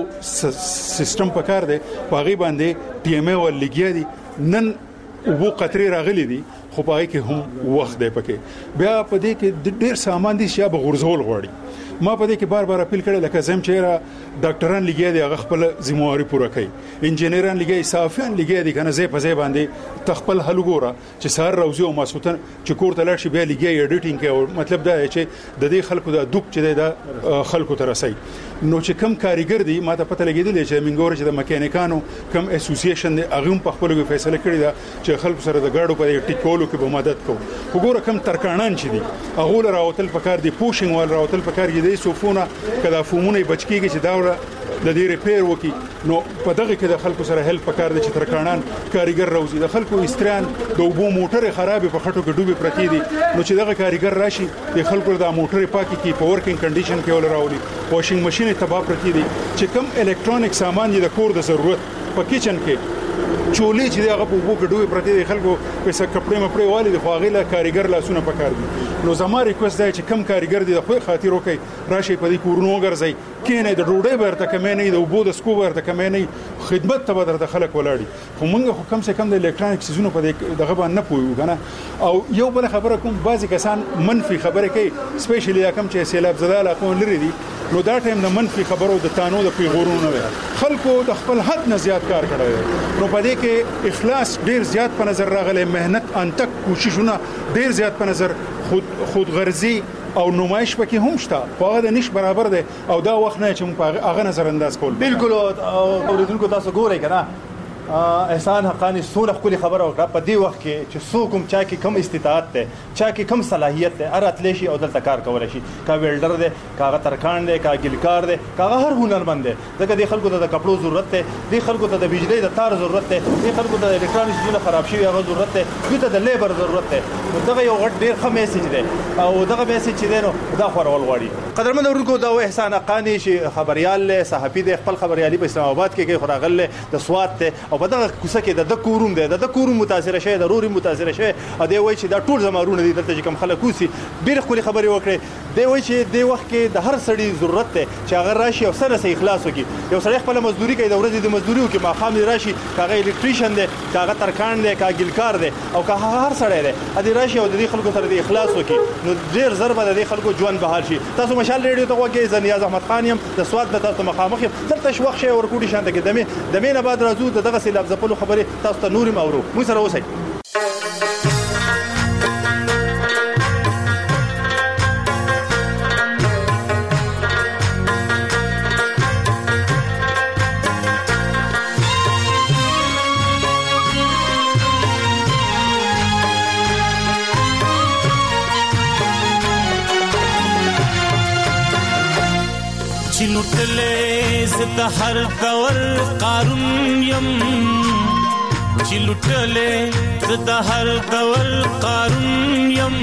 سیستم پکار دی پاغي باندې ټي ام ای ول لګیا دي نن وبو قطري راغلي دي خو پاغي کې هم وخت دی پکې بیا په دې کې ډېر سامان دي چې به غرزول غواړي ما په دې کې بار بار اپیل کړی لکه زم چیرې ډاکټران لګیا دي هغه خپل ذمہواری پوره کوي انجینران لګیا دي صافیان لګیا دي کنه زې په زې باندې تخپل حل ګوره چې سار روزي او ماسوتن چې کور ته لاړ شي بیا لګیا ایډیټینګ کوي مطلب دا چې د دې خلکو د دوک چې د خلکو تر رسي نو چې کم کاریګر دي ما ته پته لګیدل چې منګور چې د میکانیکانو کم اسوسییشن دی هغه په خپل فیصله کړی دا چې خلکو سره د گاډو په ټیکولو کې به مدد کوي وګوره کم ترکانان چې دي هغه راوتل پکار دي پوشینګ ول راوتل پکار دي سوفونه کدا فومونه بچکیږي چې دا د دې ریپیر وکي نو په دغه کې د خلکو سره هیلپ پکار دي چې ترکانان کاریګر راوځي د خلکو استران د وبو موټر خرابې په خټو کې ډوبې پرتی دي نو چې دغه کاریګر راشي د خلکو د موټر پاکي کې په ورکینګ کنډیشن کې ول راوړي واشینګ ماشين تبا پرتی دي چې کم الکترونیک سامان د کور د ضرورت په کچن کې چولې چې هغه په وبو کې ډوبې پرتی دي خلکو پیسې کپړې مپړې والي د خواغې لا کاریګر لاسونه پکار دي نو زما ریکوست دی چې کم کاریګر دي د خو خاطر وکي راشي په دې کورونو وګرځي کینې د ډوډۍ برته کمې نه د وبو د سکو برته کمې نه خدمت ته بدر د خلک ولاړي خو موږ خو کم څه کم د الکترونیک سيزونو په دغه باندې نه پويو کنه او یو بل خبره کوم بعضی کسان منفي خبره کوي سپیشلی کم چې سیلاب زده علاقو لري دي نو دا ټیم د منفي خبرو د تانو د پیغورونو نه خلکو د خپل حد نه زیات کار کړی نو په دې کې اخلاص ډیر زیات په نظر راغلی مهنت انتک کوششونه ډیر زیات په نظر خود خودغرضي او نمایش پکې هم شته په هغه نش برابر دی او دا وخت نه چې موږ هغه نظر انداز کول بالکل اوریدونکو تاسو ګورئ کنه احسان حقانی سونه خپل خبره وکړه په دې وخت کې چې څوک هم چا کې کم استطاعت ده چا کې کم صلاحیت ده ار اتلی شي او دلته کار کول شي کا ویلډر ده کا ترکان ده کا ګلکار ده کا هر هنرمند ده ځکه د خلکو ته د کپړو ضرورت ده د خلکو ته د بجلی د تار ضرورت ده د خلکو ته د الکترونیک شیونه خراب شي هغه ضرورت ده دوی ته د لیبر ضرورت ده دغه یو غټ ډیر ښه میسج ده او دغه میسج چې ده نو دا خورول غواړي قدرمن ورکو دا احسان حقانی چې خبريال له صحافي د خپل خبريالي په اسلام آباد کې کې خراغل د سواد ته او په دغه کوڅه کې د کوروم ده د کوروم متاثر شوی د روري متاثر شوی ا دی وای چې دا ټول زمارونه دي دلته چې کم خلک کوسي ډیر خوري خبري وکړي دی وای چې دی وخت کې د هر سړي ضرورت ده چې هغه راشي او سره سه اخلاص وکړي یو سړی خپل مزدوري کوي د ورځې د مزدوري وکړي ماخام راشي کاغه الکتریشن ده کاغه ترکان ده کاغه ګلکار ده او کاغه هر سړی ده ا دی راشي او د خلکو سره د اخلاص وکړي نو ډیر ضربه د خلکو ژوند بهال شي تاسو مشال ریډیو ته وګورئ زنیاز احمد خان يم د سواد د تاسو مخامخ دلته شوخ شي ورکوټي شانته کې دمه دمه نه بعد راځو دغه سیلاب زپلو خبره تاسو ته نورم اورو مو سره اوسئ لوټلې د هر دور قارون یم چې لټلې د هر دور قارون یم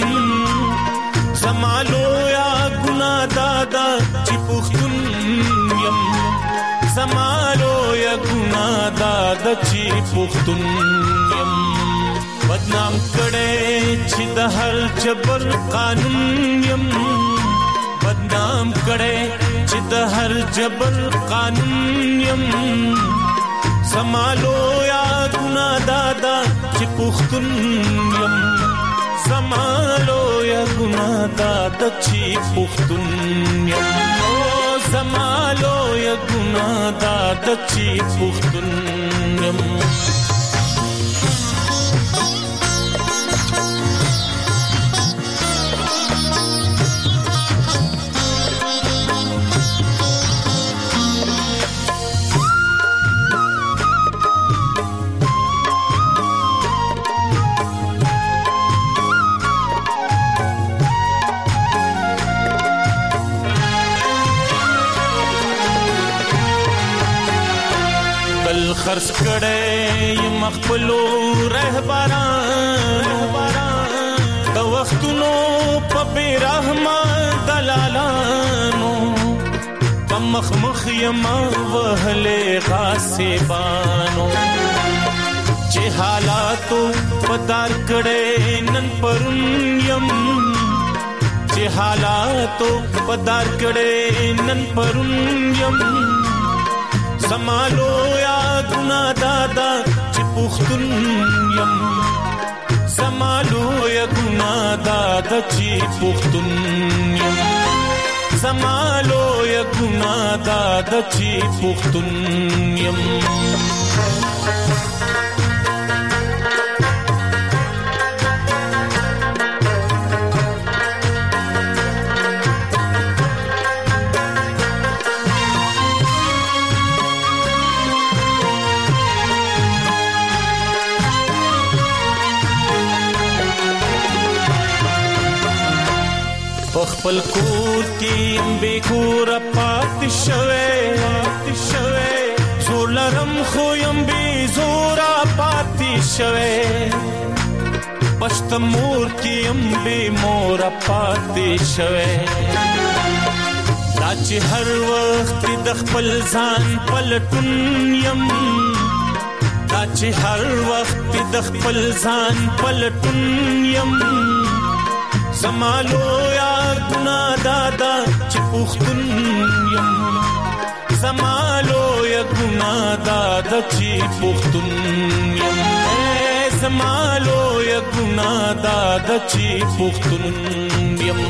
سمالو یا ګناه دادا چې پښتون یم سمالو یا ګناه دادا چې پښتون یم بدنام کړي چې د هر جبر قانون یم بدنام کړي چې د هر جبر قانون یم سمالو یا ګناه دادا چې پښتون یم سمالو یا ګناه دادا چې پښتون یم او سمالو یا ګناه دادا چې پښتون یم خرڅ کړي مخبلو رهبران د وختونو په بیرحمه دلالانو په مخمخ یما وهله غاسبانو چې حالاتو پدار کړي نن پرون یم چې حالاتو پدار کړي نن پرون یم سمالو یا ګناه دادا چې پښتون یم سمالو یا ګناه دادا چې پښتون یم سمالو یا ګناه دادا چې پښتون یم خپل کور کې بے کور پات شوه پات شوه زولرم خو يم بي زورا پات شوه پښت مور کې يم بي مور پات شوه دا چې هر وخت د خپل ځان پلټون يم دا چې هر وخت د خپل ځان پلټون يم سمالو یا ګناه دادا چې پښتون یم سمالو یا ګناه دادا چې پښتون یم سمالو یا ګناه دادا چې پښتون یم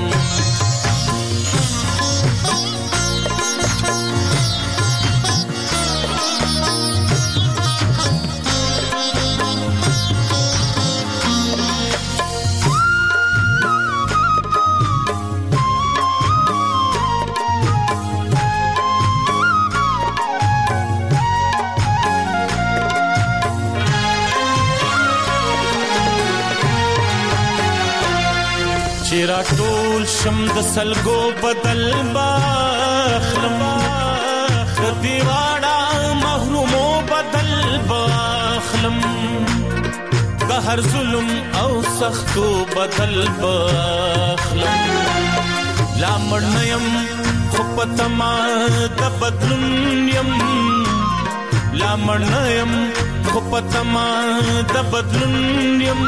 چیرا ټول شم د سلګو بدل باخلم د دیواړه محرومو بدل باخلم د هر ظلم او سختو بدل باخلم لا مړنیم خو پتما د بدلون یم لا مړنیم خو پتما د بدلون یم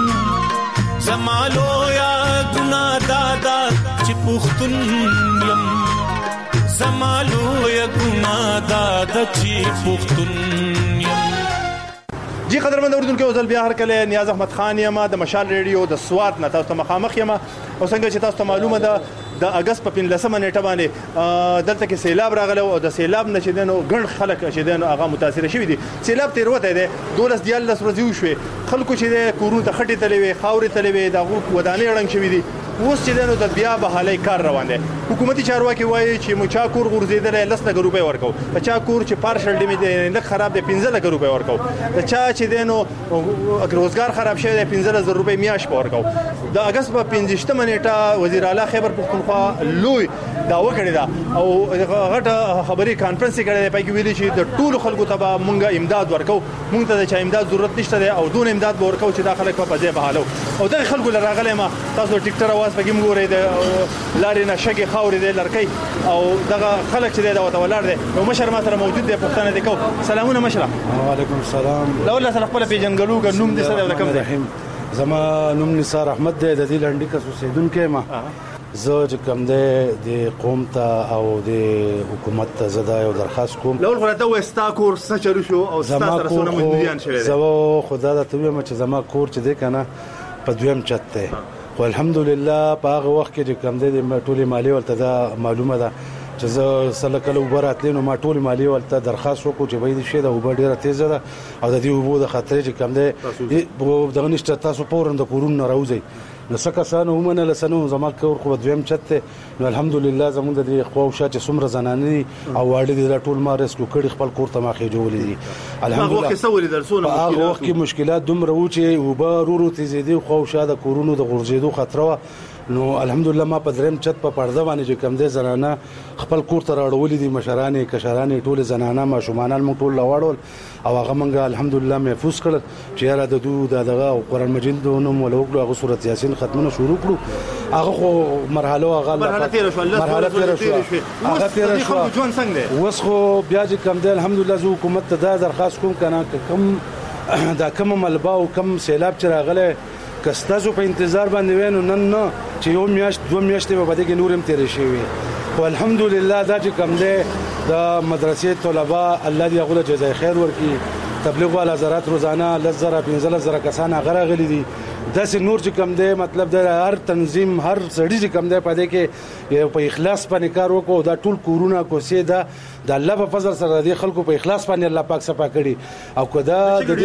سمالو یا ګناه دادا چې پښتون یم سمالو یا ګناه دادا چې پښتون یم جی قدرمن اوریدونکو اوس بیا هر کله نیاز احمد خان یم د مشال ریډیو د سوات نه تاسو ته مخامخ یم او څنګه چې تاسو ته معلومه ده د اگست په پنځلسمه نیټه باندې دلته کې سیلاب راغلی او د سیلاب نه چې دنو ګڼ خلک چې دنو هغه متاثر شوي دي سیلاب تیر وته دی دولس دیالس ورځې وشوې خلکو چې د کورونو ته خټې تلې وې خاورې تلې وې د ودانۍ ړنګ شوي دي اوس چې دنو د بیا بحالۍ کار روان دی حکومتي چارواکي وایي چې مو چا کور غورځېدلی لس لکه روپۍ ورکو د چا کور چې پارشل ډیمیج دی لږ خراب دی پنځه لکه روپۍ ورکو د چا چې دی نو روزګار خراب شوی دی پنځلس زره روپۍ میاشت په ورکو د اګست په پنځویشتمه نیټه وزیر اعلی خیبر پښتونخوا لوی دعوه کړې ده او غټه خبري کانفرنس یې کړی دی پای کې ویلي چې د ټولو خلکو ته به مونږ امداد ورکو مونږ ته د چا امداد ضرورت نشته دی او دون امداد به ورکو چې دا خلک په ځای بحالو او دغه خلکو له راغلی ما تاسو ټیکټر اواز پکې هم ګورئ د لارې نه شګې خاورې دی لړکۍ او دغه خلک چې دی دا ورته ولاړ دی یو مشر ما سره موجود دی پوښتنه دې کوو سلامونه مشره وعلیکم السلام له الله سره خپل پیژنګلو که نوم دې څه دی د کوم رحیم زما نوم نثار احمد دی د دې لنډۍ کس اوسېدونکی ما زه چې کوم دی د قوم ته او د حکومت ته زه دا یو درخواست کوم لول خو راته وایي ستا کور څه چلو شو او ستا سره څونه مجبوریان شوی دی زه خو دا درته ووایم چې زما کور چې دی که نه په دویم چت دی خو الحمدلله په هغه وخت کې چې کوم دی د ټولې مالیې ورته دا معلومه ده چې زه سله کله اوبه راتلې نو ما ټولې مالیې ورته درخواست وکړو چې بهی دې شی د اوبه ډېره تیزه ده او د دې اوبو د خطرې چې کوم دی دغه نشته تاسو فوراً د کورونو نه راوځئ نو څه کسانو ومنله څه نه زما کور خو دویم چت دی نو الحمدلله زموږ د دې خوا او شا چې څومره زنانې دي او واړه دي دا ټول ما ریسکو کړي خپل کور ته ما خېجولي دي الحمدلله هغه وخت کې مشکلات دومره وو چې اوبه ورو ورو تیزېدې خوا او شا د کورونو د غورځېدو خطره وه نو الحمدلله ما په دریم چت په پرده باندې چې کوم دی زنانه خپل کور ته راوړولې دي مشرانې کشرانې ټولې زنانه ماشومانان موږ ټول راوړل او هغه موږ الحمدلله محفوظ کړل چې یاره د دوی د دغه قرآن مجید نوم ولا وکړو هغه سورت یاسین ختمونه شروع کړو هغه خو مرحله هغه مرحله تیر شو مرحله تیر شو هغه تیر شو ژوند څنګه دی اوس خو بیا چې کوم دی الحمدلله زه حکومت ته دا درخواست کوم کنه کوم دا کوم ملبا او کوم سیلاب چې راغلی که ستاسو په انتظار باندې وینو نن نه چې یو میاشت دوه میاشتې به په دې کې نور هم تېرې شوي خو الحمدلله دا چې کوم دی د مدرسې طلبا الله دې هغو له جزای خیر ورکړي تبلیغ والا حضرات روزانه لس زره پنځلس زره کسان هغه راغلي دي داسې نور چې کوم دی مطلب د هر تنظیم هر سړي چې کوم دی په دې کې په اخلاص باندې کار وکړو دا ټول کورونه کوڅې ده د الله په فضل سره د خلکو په اخلاص باندې الله پاک صفا کړي او کدا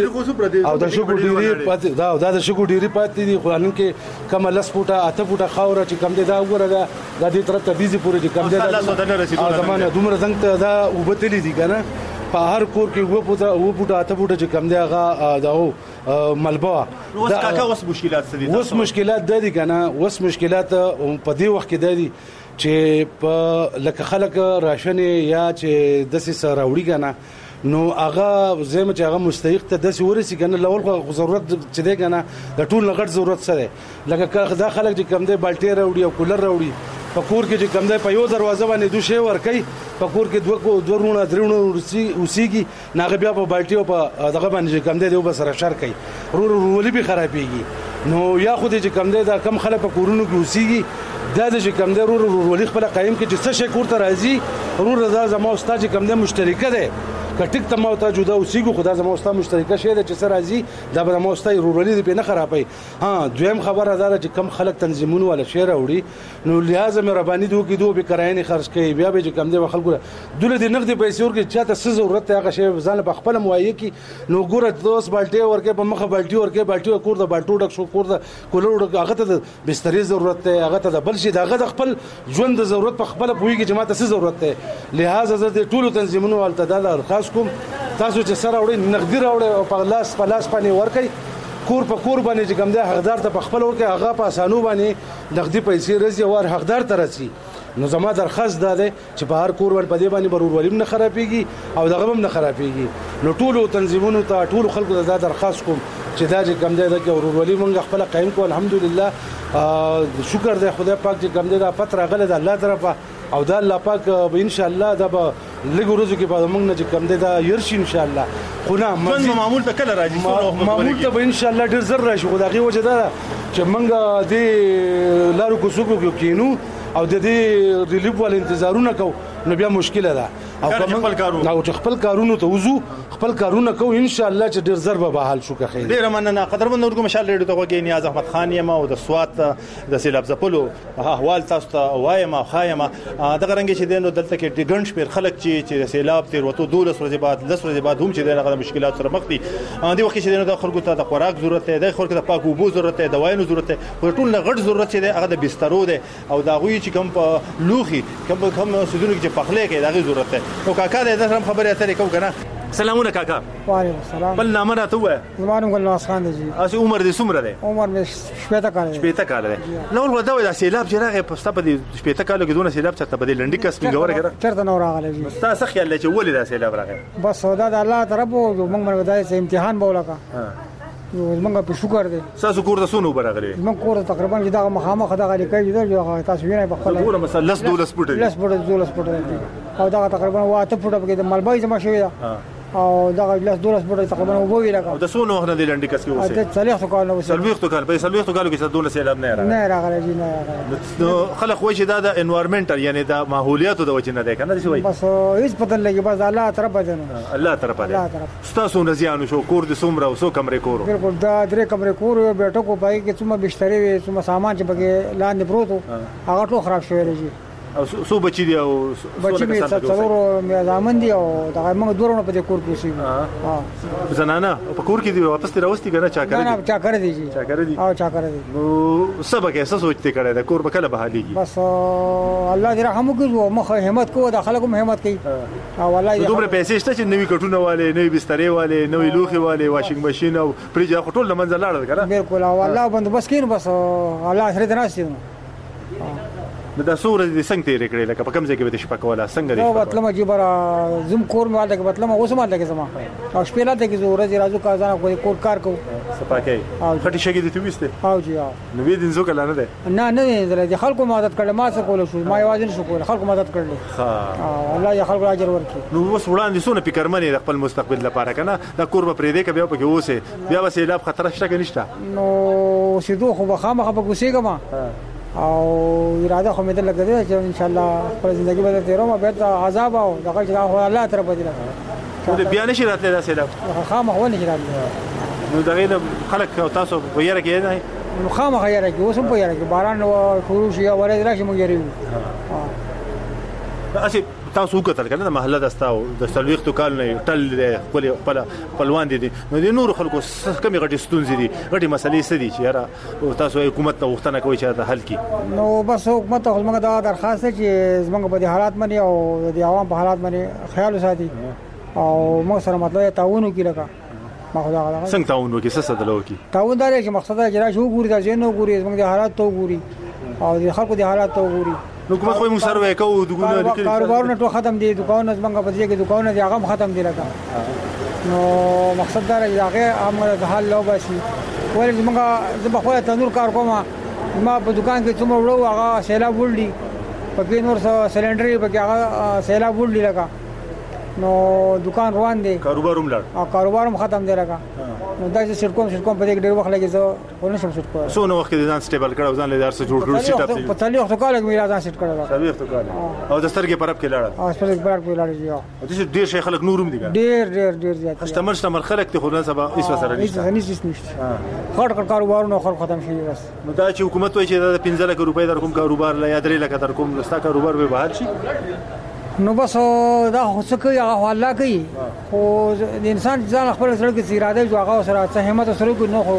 او د شګو ډیری پاتې دا دا د شګو ډیری پاتې دي خو نن کې کم لس فوټه اته فوټه خاوره چې کوم دی دا وګوره دا د دې طرف ته دیزي پورې چې کوم دی دا زمانه دومره څنګه ته دا وبتلی دي کنه په هر کور کې و پوتا و پوتا اته پوتا چې کم دی هغه دا ملبا اوس کاکا اوس مشکلات څه دي اوس مشکلات د دي کنه اوس مشکلات په دې وخت کې د دي چې په لکه خلک راشن یا چې د سره راوړي کنه نو هغه زموږ چې هغه مستحق ته د ورسي کنه لول خو ضرورت چې دی کنه د ټول لغړ ضرورت سره لکه دا خلک چې کم دی بالټي راوړي او کولر راوړي په کور کې چې کم دی په یو دروازه باندې دوه شی ور کوي په کور کې دوه دوه رونه درونه اوسېږي ناغه بیا په بالټي او په دغه باندې کم دی یو سره شر کوي رور ولې به خرابېږي نو یا خو دې چې کم دی دا کم خلک په کورونو کې اوسېږي دا د چې کم دی رور ولې خپل قایم کې چې څه شي کور ته راځي رور دا زما استاد چې کم دی مشترکه ده کټیک ته مو ته جدا اوسېږو خدا زما استاد مشترکه شي د چې سره راځي دا به مو استاد رورولې په نه خرابای ها دویم خبره ده چې کم خلک تنظیمونه ولا شعر وړي نو لہذا مهرباني دوه کې دوه به کراینه خرج کوي بیا به چې کم دی خلکو دوله د نقد پیسې ورکې چاته څه ضرورت هغه شی ځان په خپل موایې کې نو ګوره دوس بالټي ورکې په مخه بالټي ورکې بالټي کور د بالټو ډک شو کور د کولر ډک هغه ته بسترې ضرورت ته هغه ته بل شي دغه د خپل ژوند د ضرورت په خپل پويږي چې ماته څه ضرورت ته لہذا زه د ټولو تنظیمونو ولته د خاص کوم تاسو چې سره وړي نقدي راوړي او په لاس په لاس باندې ورکي کور په کور باندې چې کوم دی حقدار ته په خپل ورکي هغه په اسانو باندې نقدي پیسې رسي او حقدار ته رسي نو زما درخواست ده چې په هر کور ور په دې باندې برور ولیم نه خرابېږي او دغه هم نه خرابېږي نو ټولو تنظیمونو ته ټولو خلکو ته درخواست کوم چې دا چې کوم دی د ورور ولیم موږ خپل قائم کو الحمدلله شکر دی خدای پاک چې کوم دی دا فتره غله د الله طرفه او دا الله پاک به ان شاء الله دا به لږ ورځو کې بعد موږ نه چې کم دی دا يرشي ان شاء الله خو نه معمول ته کله راځي معمول ته به ان شاء الله ډیر زر راشي خو دا غي وجه ده چې موږ د لارو کو سوق کینو او د دې ریلیف ول انتظارونه کو نو بیا مشکله ده او خپل کارونه او خپل کارونه ته وزو خپل کارونه کو ان شاء الله چې ډیر ضرب به حل شو که خیر ډیر مننه قدرمن اورګو مشال ریډیو ته وګورئ نیاز احمد خان یم او د سوات د سیلاب ځپلو احوال تاسو ته وایم او خایم دغه رنګ چې دینو دلته کې د ګڼ شمېر خلک چې چې سیلاب تیر وته دولس ورځې بعد لس ورځې بعد هم چې دغه مشکلات سره مخ دي دی وخت چې دینو د خلکو ته د خوراک ضرورت دی د خلکو ته پاک اوبو ضرورت دی د وایو ضرورت دی ټول نه غټ ضرورت چې دی هغه د بسترو دی او دا غوي چې کوم په لوخي کوم کوم سودونو کې پخلې کې دغه ضرورت دی او کاکا دې هم خبره اترې کو کنه سلامونه کاکا وعلیکم السلام بل نامه راته وای زمانو ګل خان دی اسی عمر دې څومره دی عمر مې شپږ کال دی شپږ کال دی نو ول دا وای سیلاب چې راغی په ستاسو په شپږ کالو کې دونه سیلاب چرته بده لنډی کس پیګور کړه چرته نو راغلی جی تاسو خیال لچ ولې دا سیلاب راغی بس خدا د الله طرف موږ موږ دا امتحان بولاکا موږ په شکر دی تاسو کور ته سونو برغلی موږ کور تقریبا چې دا مخامخ دا غلي کوي دا تاسو وینئ په خپل کور مثلا لس دولس پټ لس پټ دولس پټ او دا تقریبا واته پټ په د ملبای زما شوی دا او دا لس دولس پټ تقریبا وو وی لګا او د سونو نه د لنډی کس کې اوسه دا څلېخ کال نو څلېخ کال په څلېخ کال کې دولس سیلاب نه راغلی نه راغلی جی نه نو خلک وایي چې دا د انوایرنمنټل یعنی د ماحولیاتو د وجه نه دی کنه څه وایي بس هیڅ پته لګي بس الله طرف ده الله طرف ده الله طرف تاسو نه زیانو شو کور د سومره او سو کمرې کورو بالکل دا درې کمرې کور یو بیٹو کو پای کې څومره بسترې وي څومره سامان چې بګي لاندې پروت هغه ټول خراب شوی دی او سو بچی دی او بچی می څلور می ځامن دی او دا موږ دورونه په کور کې شي ها زنانه په کور کې دی واپس تر واستي کنه چا کړی نه چا کړی دی چا کړی دی او چا کړی دی نو سبا کې څه سوچته کړی دا کور په کله بحاليږي بس الله دې رحم وکړي مخ همت کو دا خلکو همت کوي او والله دومره پیسې شته چې نوې کټونه والے نوې بسترې والے نوې لوخي والے واشنګ ماشين او فریج ټول لمنځه لاړل کنه بالکل او الله بندوبست کین بس الله سره دناسي دا سورې د څنګه تیرې کړې لکه په کوم ځای کې به شپه کوله څنګه لري نو مطلب چې برا زم کور مې والده کې مطلب اوس ماته کې زما او شپې لاته کې زوره دي راځو کا ځان کوی کور کار کو سپاکې خټي شګې دي تويسته او جی او نو وې دین زو کله نه ده نه نه د خلکو مدد کړل ما څه کول شو ما یوازې نشو کول خلکو مدد کړل ها الله یا خلکو اجر ورکړي نو اوس وړاندې سونه فکرمنې د خپل مستقبل لپاره کنه دا کور به پرې دې کې بیا په کې اوسه بیا به سیلاب خطر شته کې نشته نو سیدو خو بخامه خو ګوسېګم او اراده خو مې ده لګېده چې ان شاء الله خپل ژوندۍ به تیروم به عذاب او دغه چې الله طرف بدل نو بیا نشي راتلی دا سیلاب خامخ ونه شي راتلی نو دغه خلک تاسو په یاره کې نه نو خامخ یاره کې اوس هم په یاره کې باران شروع شي او ورځ راشي موږ یې اسی تاسو وکړل کنه د محله دستاو د سلويختو کال نه ټل خپل خپل خپلوان دي نو د نور خلکو کمی غټي ستونزې دي غټي مسلې سدي چې یاره تاسو حکومت ته وختنه کوي چې دا حل کی نو بس حکومت ته موږ دا درخواست چې زموږ په حالات باندې او د عوام په حالات باندې خیال وساتي او موږ سره مطلب تعاون وکړي لکه ما خدا غلا څنګه تعاون وکړي څه څه دلو کی تعاون دا چې مقصد دا چې راځو ګوري دا زینو ګوري زموږ د حالات ته ګوري او د خلکو د حالات ته ګوري حکومت خو موږ سره وکاو دغه لیکل کاروبارونه ټول ختم دي دکانونه زمونږ په دې کې دکانونه دي هغه ختم دي لکه نو مقصد دا چې هغه امر د حل لو باسي ولې زمونږ زما خو تنور کار کوم ما په دکان کې څومره وړو هغه سیلاب وړي په کې نور سلندري په کې هغه سیلاب وړي لکه نو دکان روان دي کاروباروم لړ او کاروباروم ختم دی لکه نو دا چې سټ کوم سټ کوم په دې ډېر وخت لګي زه ونه شم سټ کوم سو نو وخت دې ځان سټیبل کړو ځان له دار څخه جوړ کړو سټ اپ په تلې وخت کال کې ځان سټ کړو سوي وخت کال او د سترګې پرب کې لاړ او سترګې پرب کې لاړ یو د دې ډېر شي خلک نورم دي ډېر ډېر ډېر زیات استعمال استعمال خلک ته خو نه سبا هیڅ وسره نشته هیڅ نشته خاط کاروبارونه خو ختم شي بس نو دا چې حکومت وایي چې دا پنځه لک روپۍ در کوم کاروبار لا یا درې لک در کوم لستا کاروبار به بهر شي نو بس دا خو څه کوي هغه الله کوي خو د انسان ځان خپل سره کې اراده جو هغه سره څه همت سره کوي نو خو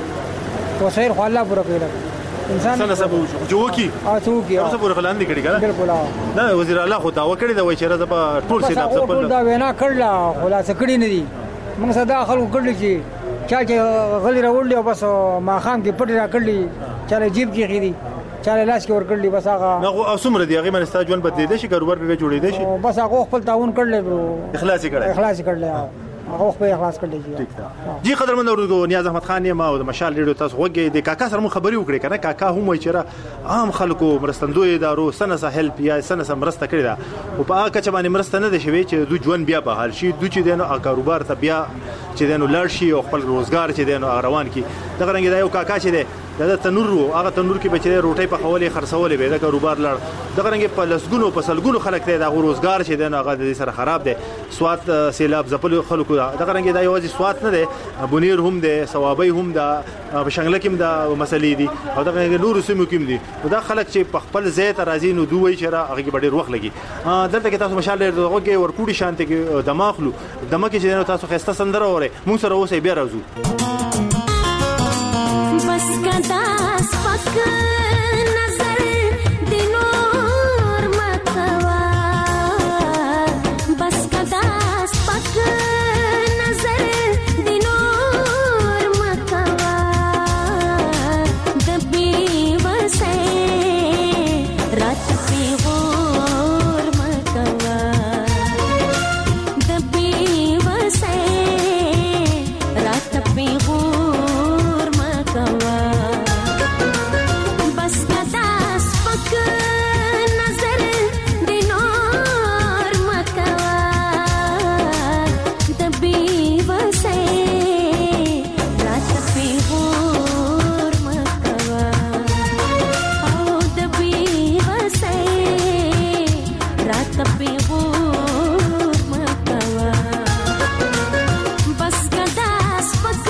وسایل خو الله پوره کوي انسان څنګه سبب جو کی او څو کی اوس پوره خلان دي کړي کنه بالکل نه وزیر الله خو دا وکړي دا وای چې راځه په ټول سي دا ټول دا وینا کړلا خلاص کړی نه دي موږ صدا خلکو کړل چې چا چې غلی راوړل او بس ما خام کې پټ را کړلی چاله جیب کې خېدي چاله لاس کې ور کړلی بس هغه نو او څومره دی هغه من ستاجون بدلی دي شي کاروبار به جوړې دي شي بس هغه خپل تعاون کړل اخلاص کړل اخلاص کړل هغه خپل اخلاص کړل جی قدرمن اورګو نیاز احمد خان یم او د مشال ریډیو تاسو وګورئ د کاکا سره مو خبري وکړي کنه کاکا هم وایي چې عام خلکو مرستندوی ادارو سنه سه هیلپ یا سنه سه مرسته کړی دا او په هغه چې باندې مرسته نه دي شوی چې دوی ژوند بیا به حل شي دوی چې دینو کاروبار ته بیا چې دینو لړ شي او خپل روزګار چې دینو روان کی دغه رنګ دا یو کاکا چې دی دا تنور وو هغه تنور کې بچره روټي په خولې خرڅولې به دا کاروبار لړ دغه رنګ په لسګونو په سلګونو خلک ته دا روزګار چې دی هغه د سره خراب دی سواد سیلاب زپل خلکو دغه رنګ دا یو ځي سواد نه دی بنیر هم دی ثوابي هم دا په شنګل کې دا مسلې دي او دغه نور سیمو کې دي دا خلک چې په خپل ځای ته راځي نو دوی چې هغه کې ډېر وخت لګي دلته کې تاسو مشال دغه کې ورکوټي شانته کې دماغلو دمه کې چې تاسو خسته سندره وره موږ سره اوسې بیا راځو بس کدا سپک نظر دینور مکوا بس کدا سپک نظر دینور مکوا دبی وسه رات پی غور مکوا دبی وسه رات پی غور مکوا بس کدا سپک نظر دینور مکوا دبی وسه رات پی غور مکوا او دبی وسه رات پی غور مکوا بس کدا سپک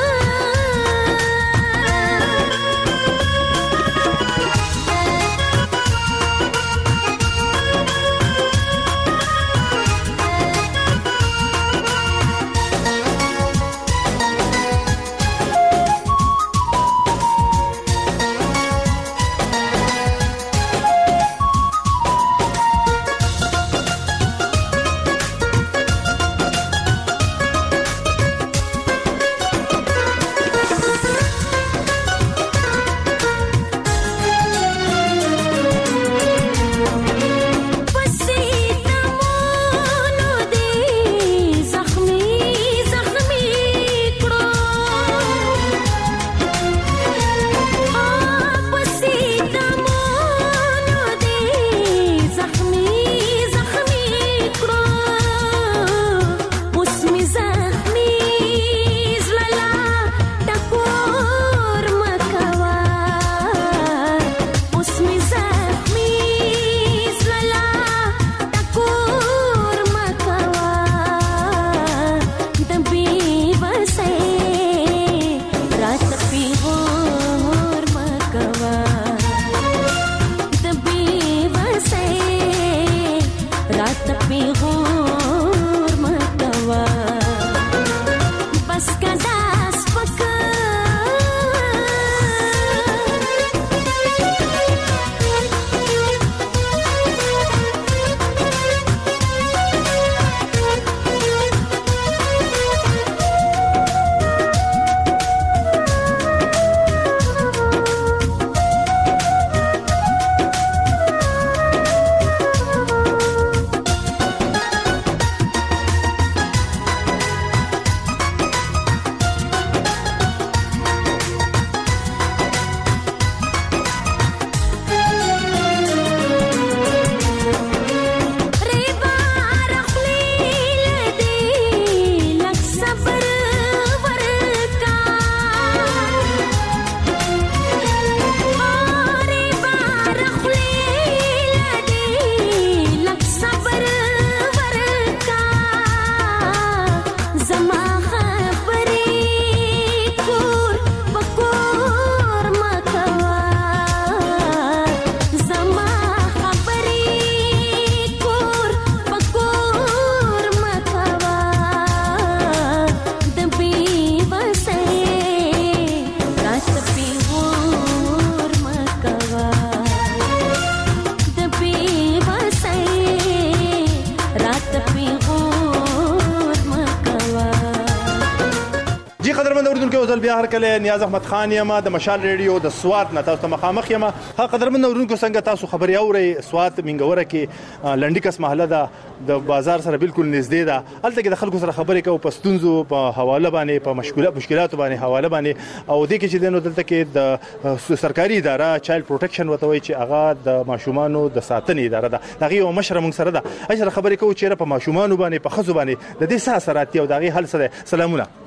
بیا هر کله نیاز احمد خان یم د مشال ریډیو د سوات نه تاسو مخامخ یم ها قدرمن اورونکو څنګه تاسو خبري اوري سوات منګوره کې لنډیکس محله ده د بازار سره بالکل نږدې ده الته کې د خلکو سره خبرې کوو په ستونزو په حواله باندې په مشکلات مشکلات باندې حواله باندې او د کې چې د نو دلته کې د سرکاري اداره چایلډ پروټیکشن وته وي چې هغه د ماشومانو د ساتنې اداره ده دغه یو مشر موږ سره ده اجر خبرې کوو چې په ماشومانو باندې په خزو باندې د دې څه اثرات او دغه حل سره سلامونه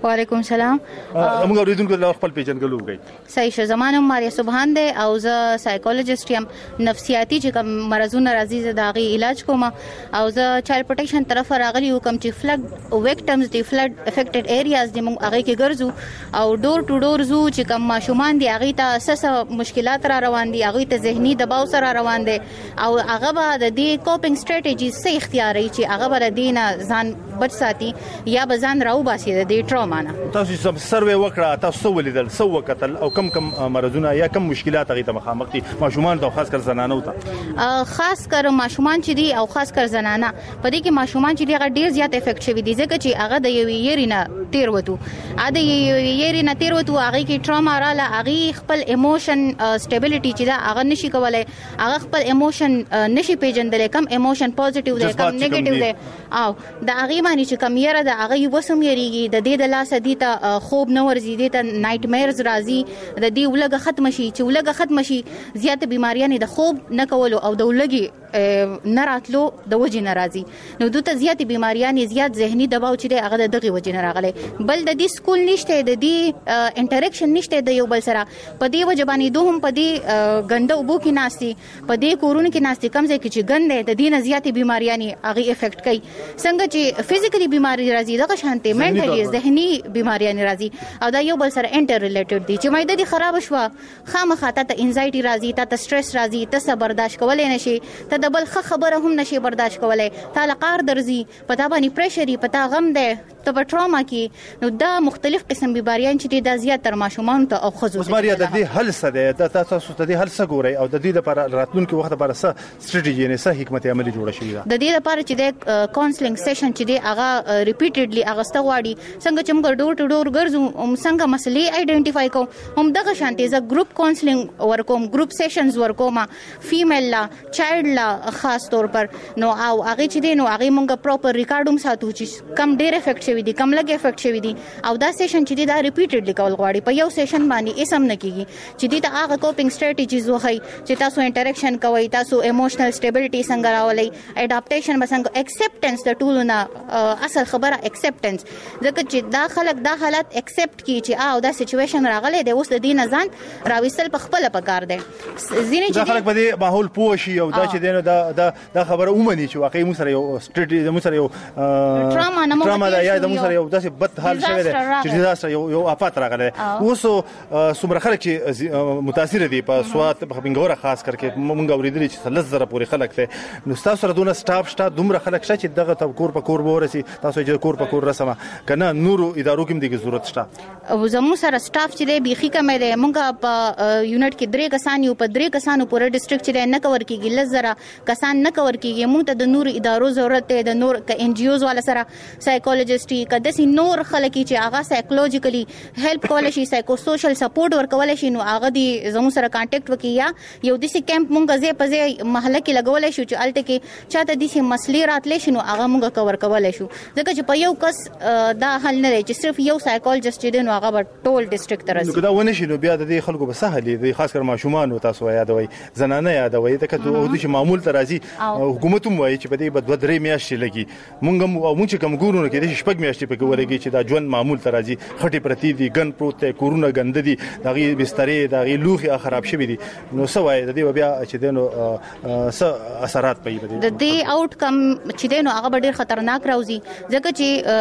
وعلیکم السلام. موږ اوریدونکو له خپل پیژنګلو وګي. صحیح شه. زمانه ماریا سبحان ده او زه سایکولوژیست یم. نفسیاتی چې کوم مرزونه راځي زه داغي علاج کوم او زه چایلډ پروټیکشن طرف راغلی کوم چې فلډ وکټمز دی فلډ افیکټډ ایریاز دی موږ هغه کې ګرځو او ډور ټو ډور زو چې کوم ماشومان دی هغه ته اساسه مشکلات را روان دي هغه ته ذهني دباو سره روان دي او هغه به د دې کوپینګ سټریټیجی سه اختیاري چې هغه بر دینه ځان بچ ساتي یا به ځان راو باسي د دې ټراما نه. تاسو سم سروې وکړه تاسو ولیدل سو وکتل او کم کم مرزونه یا کم مشکلات هغه ته مخامخ دي ماشومان ته خاص کر زنانه ته خاص کر ماشومان چې دي او خاص کر زنانه په دې کې ماشومان چې دي هغه ډیر زیات افیکټ شوی دي ځکه چې هغه د یوې یری نه تیر وته ا د یری نه تیر وته هغه کې ټراما رااله هغه خپل ایموشن سټیبিলিټي چې دا هغه نشي کولای هغه خپل ایموشن نشي پیژندل کم ایموشن پوزټیو دی کم نیگیټیو دی او دا هغه باندې چې کم یره دا هغه وسم یریږي د دې د لاس دي ته خوب نه ورزي دي ته نایټ میرز راځي د دې ولګه ختم شي چې ولګه ختم شي زیات بیماریاں د خوب نه کولو او د ولګي نه راتلو د وجې ناراضي نو دوی ته زیات بیماریاں زیات ذهني دباو چې هغه دغه وجې نه راغلي بل د دې سکول نشته د دې انټریکشن نشته د یو بل سره په دې وجه باندې دوهم په دې ګنده وبو کې ناشتي په دې کورونه کې ناشتي کم ځای کې چې ګنده د دې نه زیات بیماریاں هغه افیکټ کوي څنګه چې فزیکلی بیماری راځي دغه شانتي منټلی ذهني بیماریاں راځي او دا یو بل سره انټر ریلیټډ دي چې مایده دي خراب شوه خامخا ته انزایټي راځي ته سټرس راځي ته صبر برداشت کولای نشي ته د بل خبره هم نشي برداشت کولای ته لقار درځي پتا باندې پریشري پتا غم ده ته په ټراما کې نو دا مختلف قسم بیماریاں چې د زیات تر ماشومان ته او خصوصي بیماریاں د دې حل څه ده تاسو ته د حل څه ګوري او د دې لپاره راتلونکي وخت لپاره څه سټریټیجی نه څه حکمت عملی جوړه شوې ده د دې لپاره چې د کاونسلینګ سیشن چې دی هغه ریپیټډلی هغه ستغواړي څنګه چې موږ ډور ټو ډور ګرځو څنګه مسلې آیډنټیفای کوو هم دغه شانتي ز ګروپ کاونسلینګ ورکوم ګروپ سیشنز ورکوم فیمیل لا چایلډ لا خاص طور پر نو او هغه چې دی نو هغه موږ پراپر ریکارډوم ساتو چې کم ډیر افیکټ شوی دي کم لګ افیکټ شوی دي او دا سیشن چې دی دا ریپیټډلی کول غواړي په یو سیشن باندې اسم نه کیږي چې دی ته هغه کوپینګ سټریټیجیز وخی چې تاسو انټریکشن کوئ تاسو ایموشنل سټیبিলিټي څنګه راولئ اډاپټیشن بسنګ ایکسپټنس د ټولو نه اصل خبره ایکسپټنس ځکه چې دا خلک دا حالت ایکسپټ کی چې او دا سچويشن راغلی دی اوس د دې نه ځان راوستل په خپل پکار دی ځینې چې خلک په دې ماحول پوه شي او دا چې دینه دا دا خبره اومني چې واقعي موږ سره یو سټریټي د موږ سره یو ټراما نه ټراما دا یا د موږ سره یو داسې بد حال شوی دی چې دا سره یو یو آفات راغلی اوس څومره خلک چې متاثر دي په سوات په بنګوره خاص کړکه موږ اوریدل چې لس زره پورې خلک ته نو تاسو سره دونه سټاف شته دومره خلک شته چې دغه کور په کور ورسي تاسو چې کور په کور رسمه کنه نورو ادارو کې دغه ضرورت شته او زمو سره سټاف چې دی بيخي کمه دی موږ په یونټ کې درې کسان یو په درې کسانو پورې ډیسټریکټ چې نه کور کیږي لس زره کسان نه کور کیږي موږ ته د نور ادارو ضرورت دی د نور ک ان جی اوز والا سره سایکولوژیسټي کده سي نور خلک چې هغه سایکولوژیکلی هیلپ کول شي سایکو سوشل سپورټ ورکول شي نو هغه دی زمو سره کانټیکټ وکي یا یو د سي کیمپ مونږ زه په زه محله کې لګول شو چې الته کې چاته د سي مسلې راتلې شنو هغه مونږ کور کول شو ځکه چې په یو کس دا حل نه دی چې صرف یو سایکولوژیست دی نو هغه ټول ډیسټریکټ تر نو دا ونه شي نو بیا د دې خلکو به سهل دي خاص کر ماشومان او تاسو یادوي زنانه یادوي ته کته د شي معمول ترازی حکومت هم وایي چې په دې بد درې میاشتې لګي مونږ او مونږ کوم ګورونه کې د شپږ میاشتې په ورګي چې دا ژوند معمول ترازی خټي پرتی دي ګن پروت ته کورونه ګند دي دغه بسترې دغه لوخي خراب شوی دي نو سوای د دې بیا چې دنو س اثرات پي د دې آوټ کم چې دنو هغه ډیر خطرناک راوځي ځکه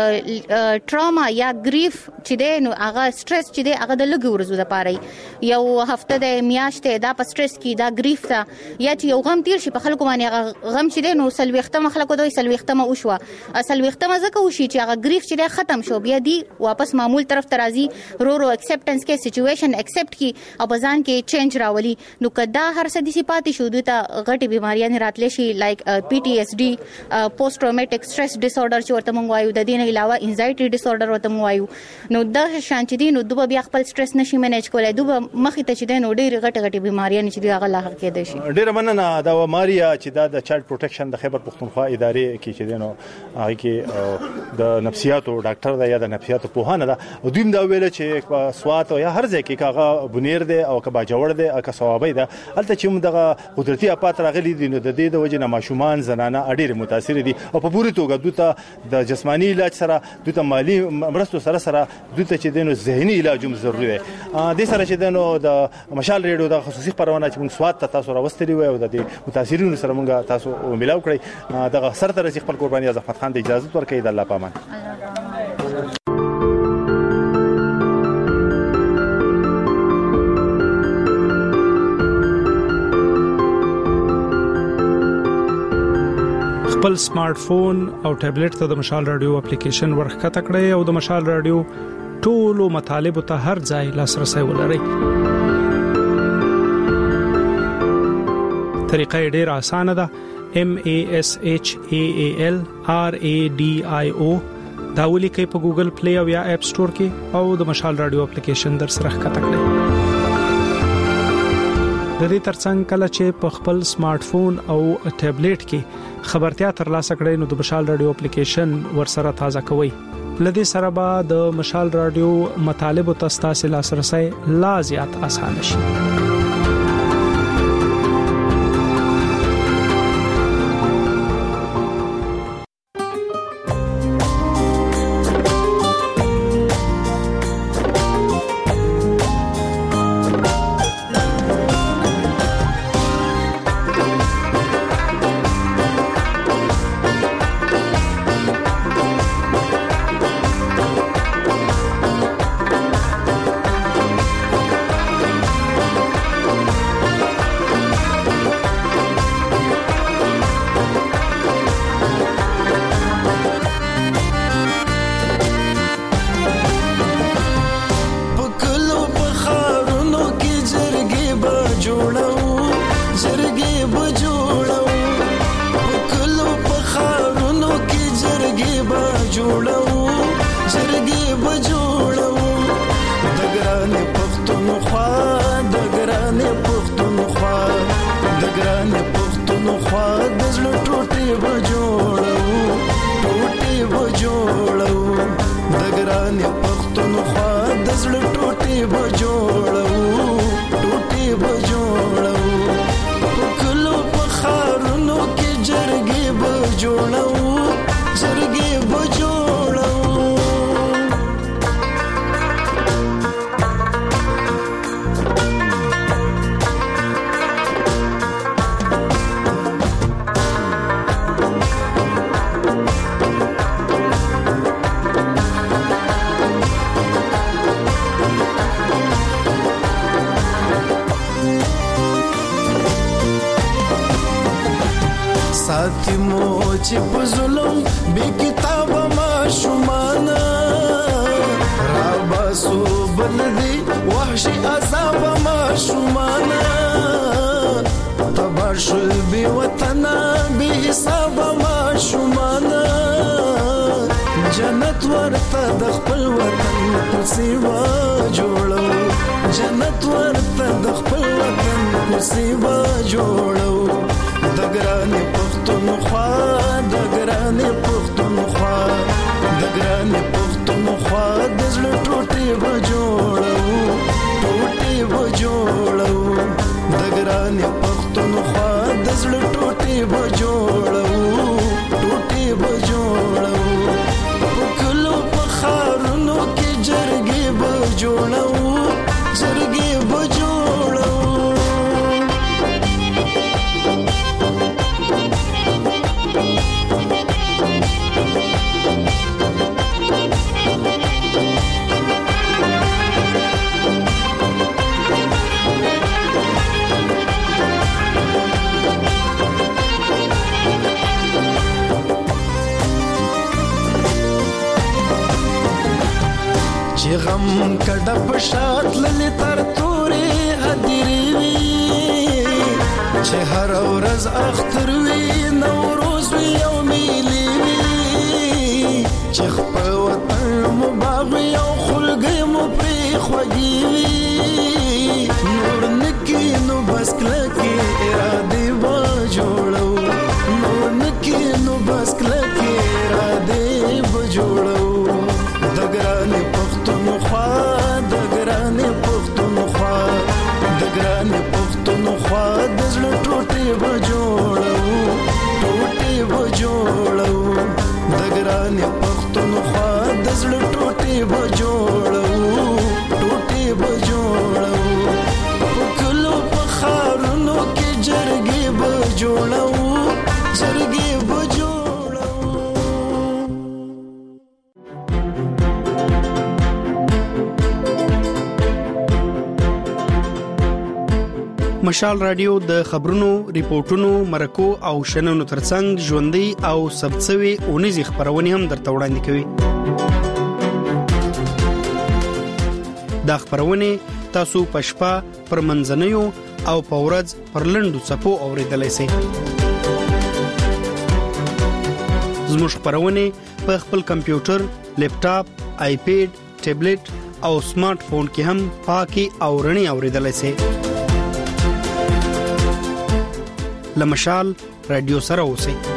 چې ټراما یا گریف چې دنو هغه سټرس چې دی هغه د لګي ورزو د پاره یو هفته د میاشتې دا په سټرس کې دا گریف ته یا چې یو غم تیر شي په خلکو باندې غم چې دنو سلويختمه خلکو دوی سلويختمه وشوه سلويختمه ځکه وشي چې هغه گریف چې ختم شو بیا دی واپس معمول طرف ته راځي رو رو ایکسپټنس کې سچويشن ایکسپټ کی او بزان کې چینج راولي نو کدا هر څه دي صفات شو د غټي بیماریاں راتلې شي لایک پی ټی ایس ډي پوسټ ټراومټک سټرس ډیس اورډر چې ورته مونږ وایو د دې نه علاوه انزایټي ډیس اورډر ورته مونږ وایو نو د شان چې دي نو دوه بیا خپل سټرس نشي مینیج کولای دوه مخې ته چې دي نو ډېر غټ غټي بیماریاں چې دي هغه لاحق کېدای شي ډېر مننه دا ماري غواړي چې دا د چایلډ پروټیکشن د خیبر پختونخوا ادارې کې چې دینو هغه کې د نفسیاتو ډاکټر دی یا د نفسیاتو پوهانه ده او دوی دا ویل چې په سوات او یا هر ځای کې کاغه بنیر دی او کبا جوړ دی او که ثوابي ده البته چې موږ دغه قدرتي اپات راغلي دي نو د دې د وجه نه ماشومان زنانه اړیر متاثر دي او په پوری توګه دوی د جسمانی علاج سره دوی ته مالی مرستو سره سره دوی ته چې دینو ذهني علاج هم ضروري دی د سره چې دینو د مشال ریډیو د خصوصي خبرونه چې موږ سوات ته تاسو راوستلی وي او د متاثرینو سره موږ تاسو ملاو کړی دغه سره تر خپل قرباني احمد خان د اجازه ورکړي د الله پامان. خپل سمارټ فون او ټابلیټ ته د مشال رادیو اپلیکیشن ورخته کړئ او د مشال رادیو ټولو مطالب ته هر ځای لاسرسي ولرئ. طریقه ډیره اسانه ده. M A S H A A L R A D I O دا ولیکئ په ګوګل پلی او یا اپ سٹور کې او د مشال رادیو اپلیکیشن در سره ښکته کړئ. د دې ترڅنګ کله چې په خپل سمارټ فون او ټابلیټ کې خبرتیا ترلاسه کړئ نو د مشال رادیو اپلیکیشن ورسره تازه کوئ. لدې سره به د مشال رادیو مطالب او تاسو لاسرسي لا زیات آسان شي. نور نکی نو بس کلکی اراده با جوړ مشال رادیو د خبرونو، ریپورتونو، مرکو او شننو ترڅنګ ژوندۍ او ثبتسوي اونیزې خبرونه هم درته وړاندې کوي. دا خبرونه تاسو په شپه پر منځنیو او په ورځ پر لنډو څپو اوریدلای شئ. زموږ خبرونه په خپل کمپیوټر، لیپټاپ، آیپیډ، ټابلیټ او سمارټ فون کې هم پاکي او رڼي اوریدلای شئ. لمشال رادیو سره اوسئ.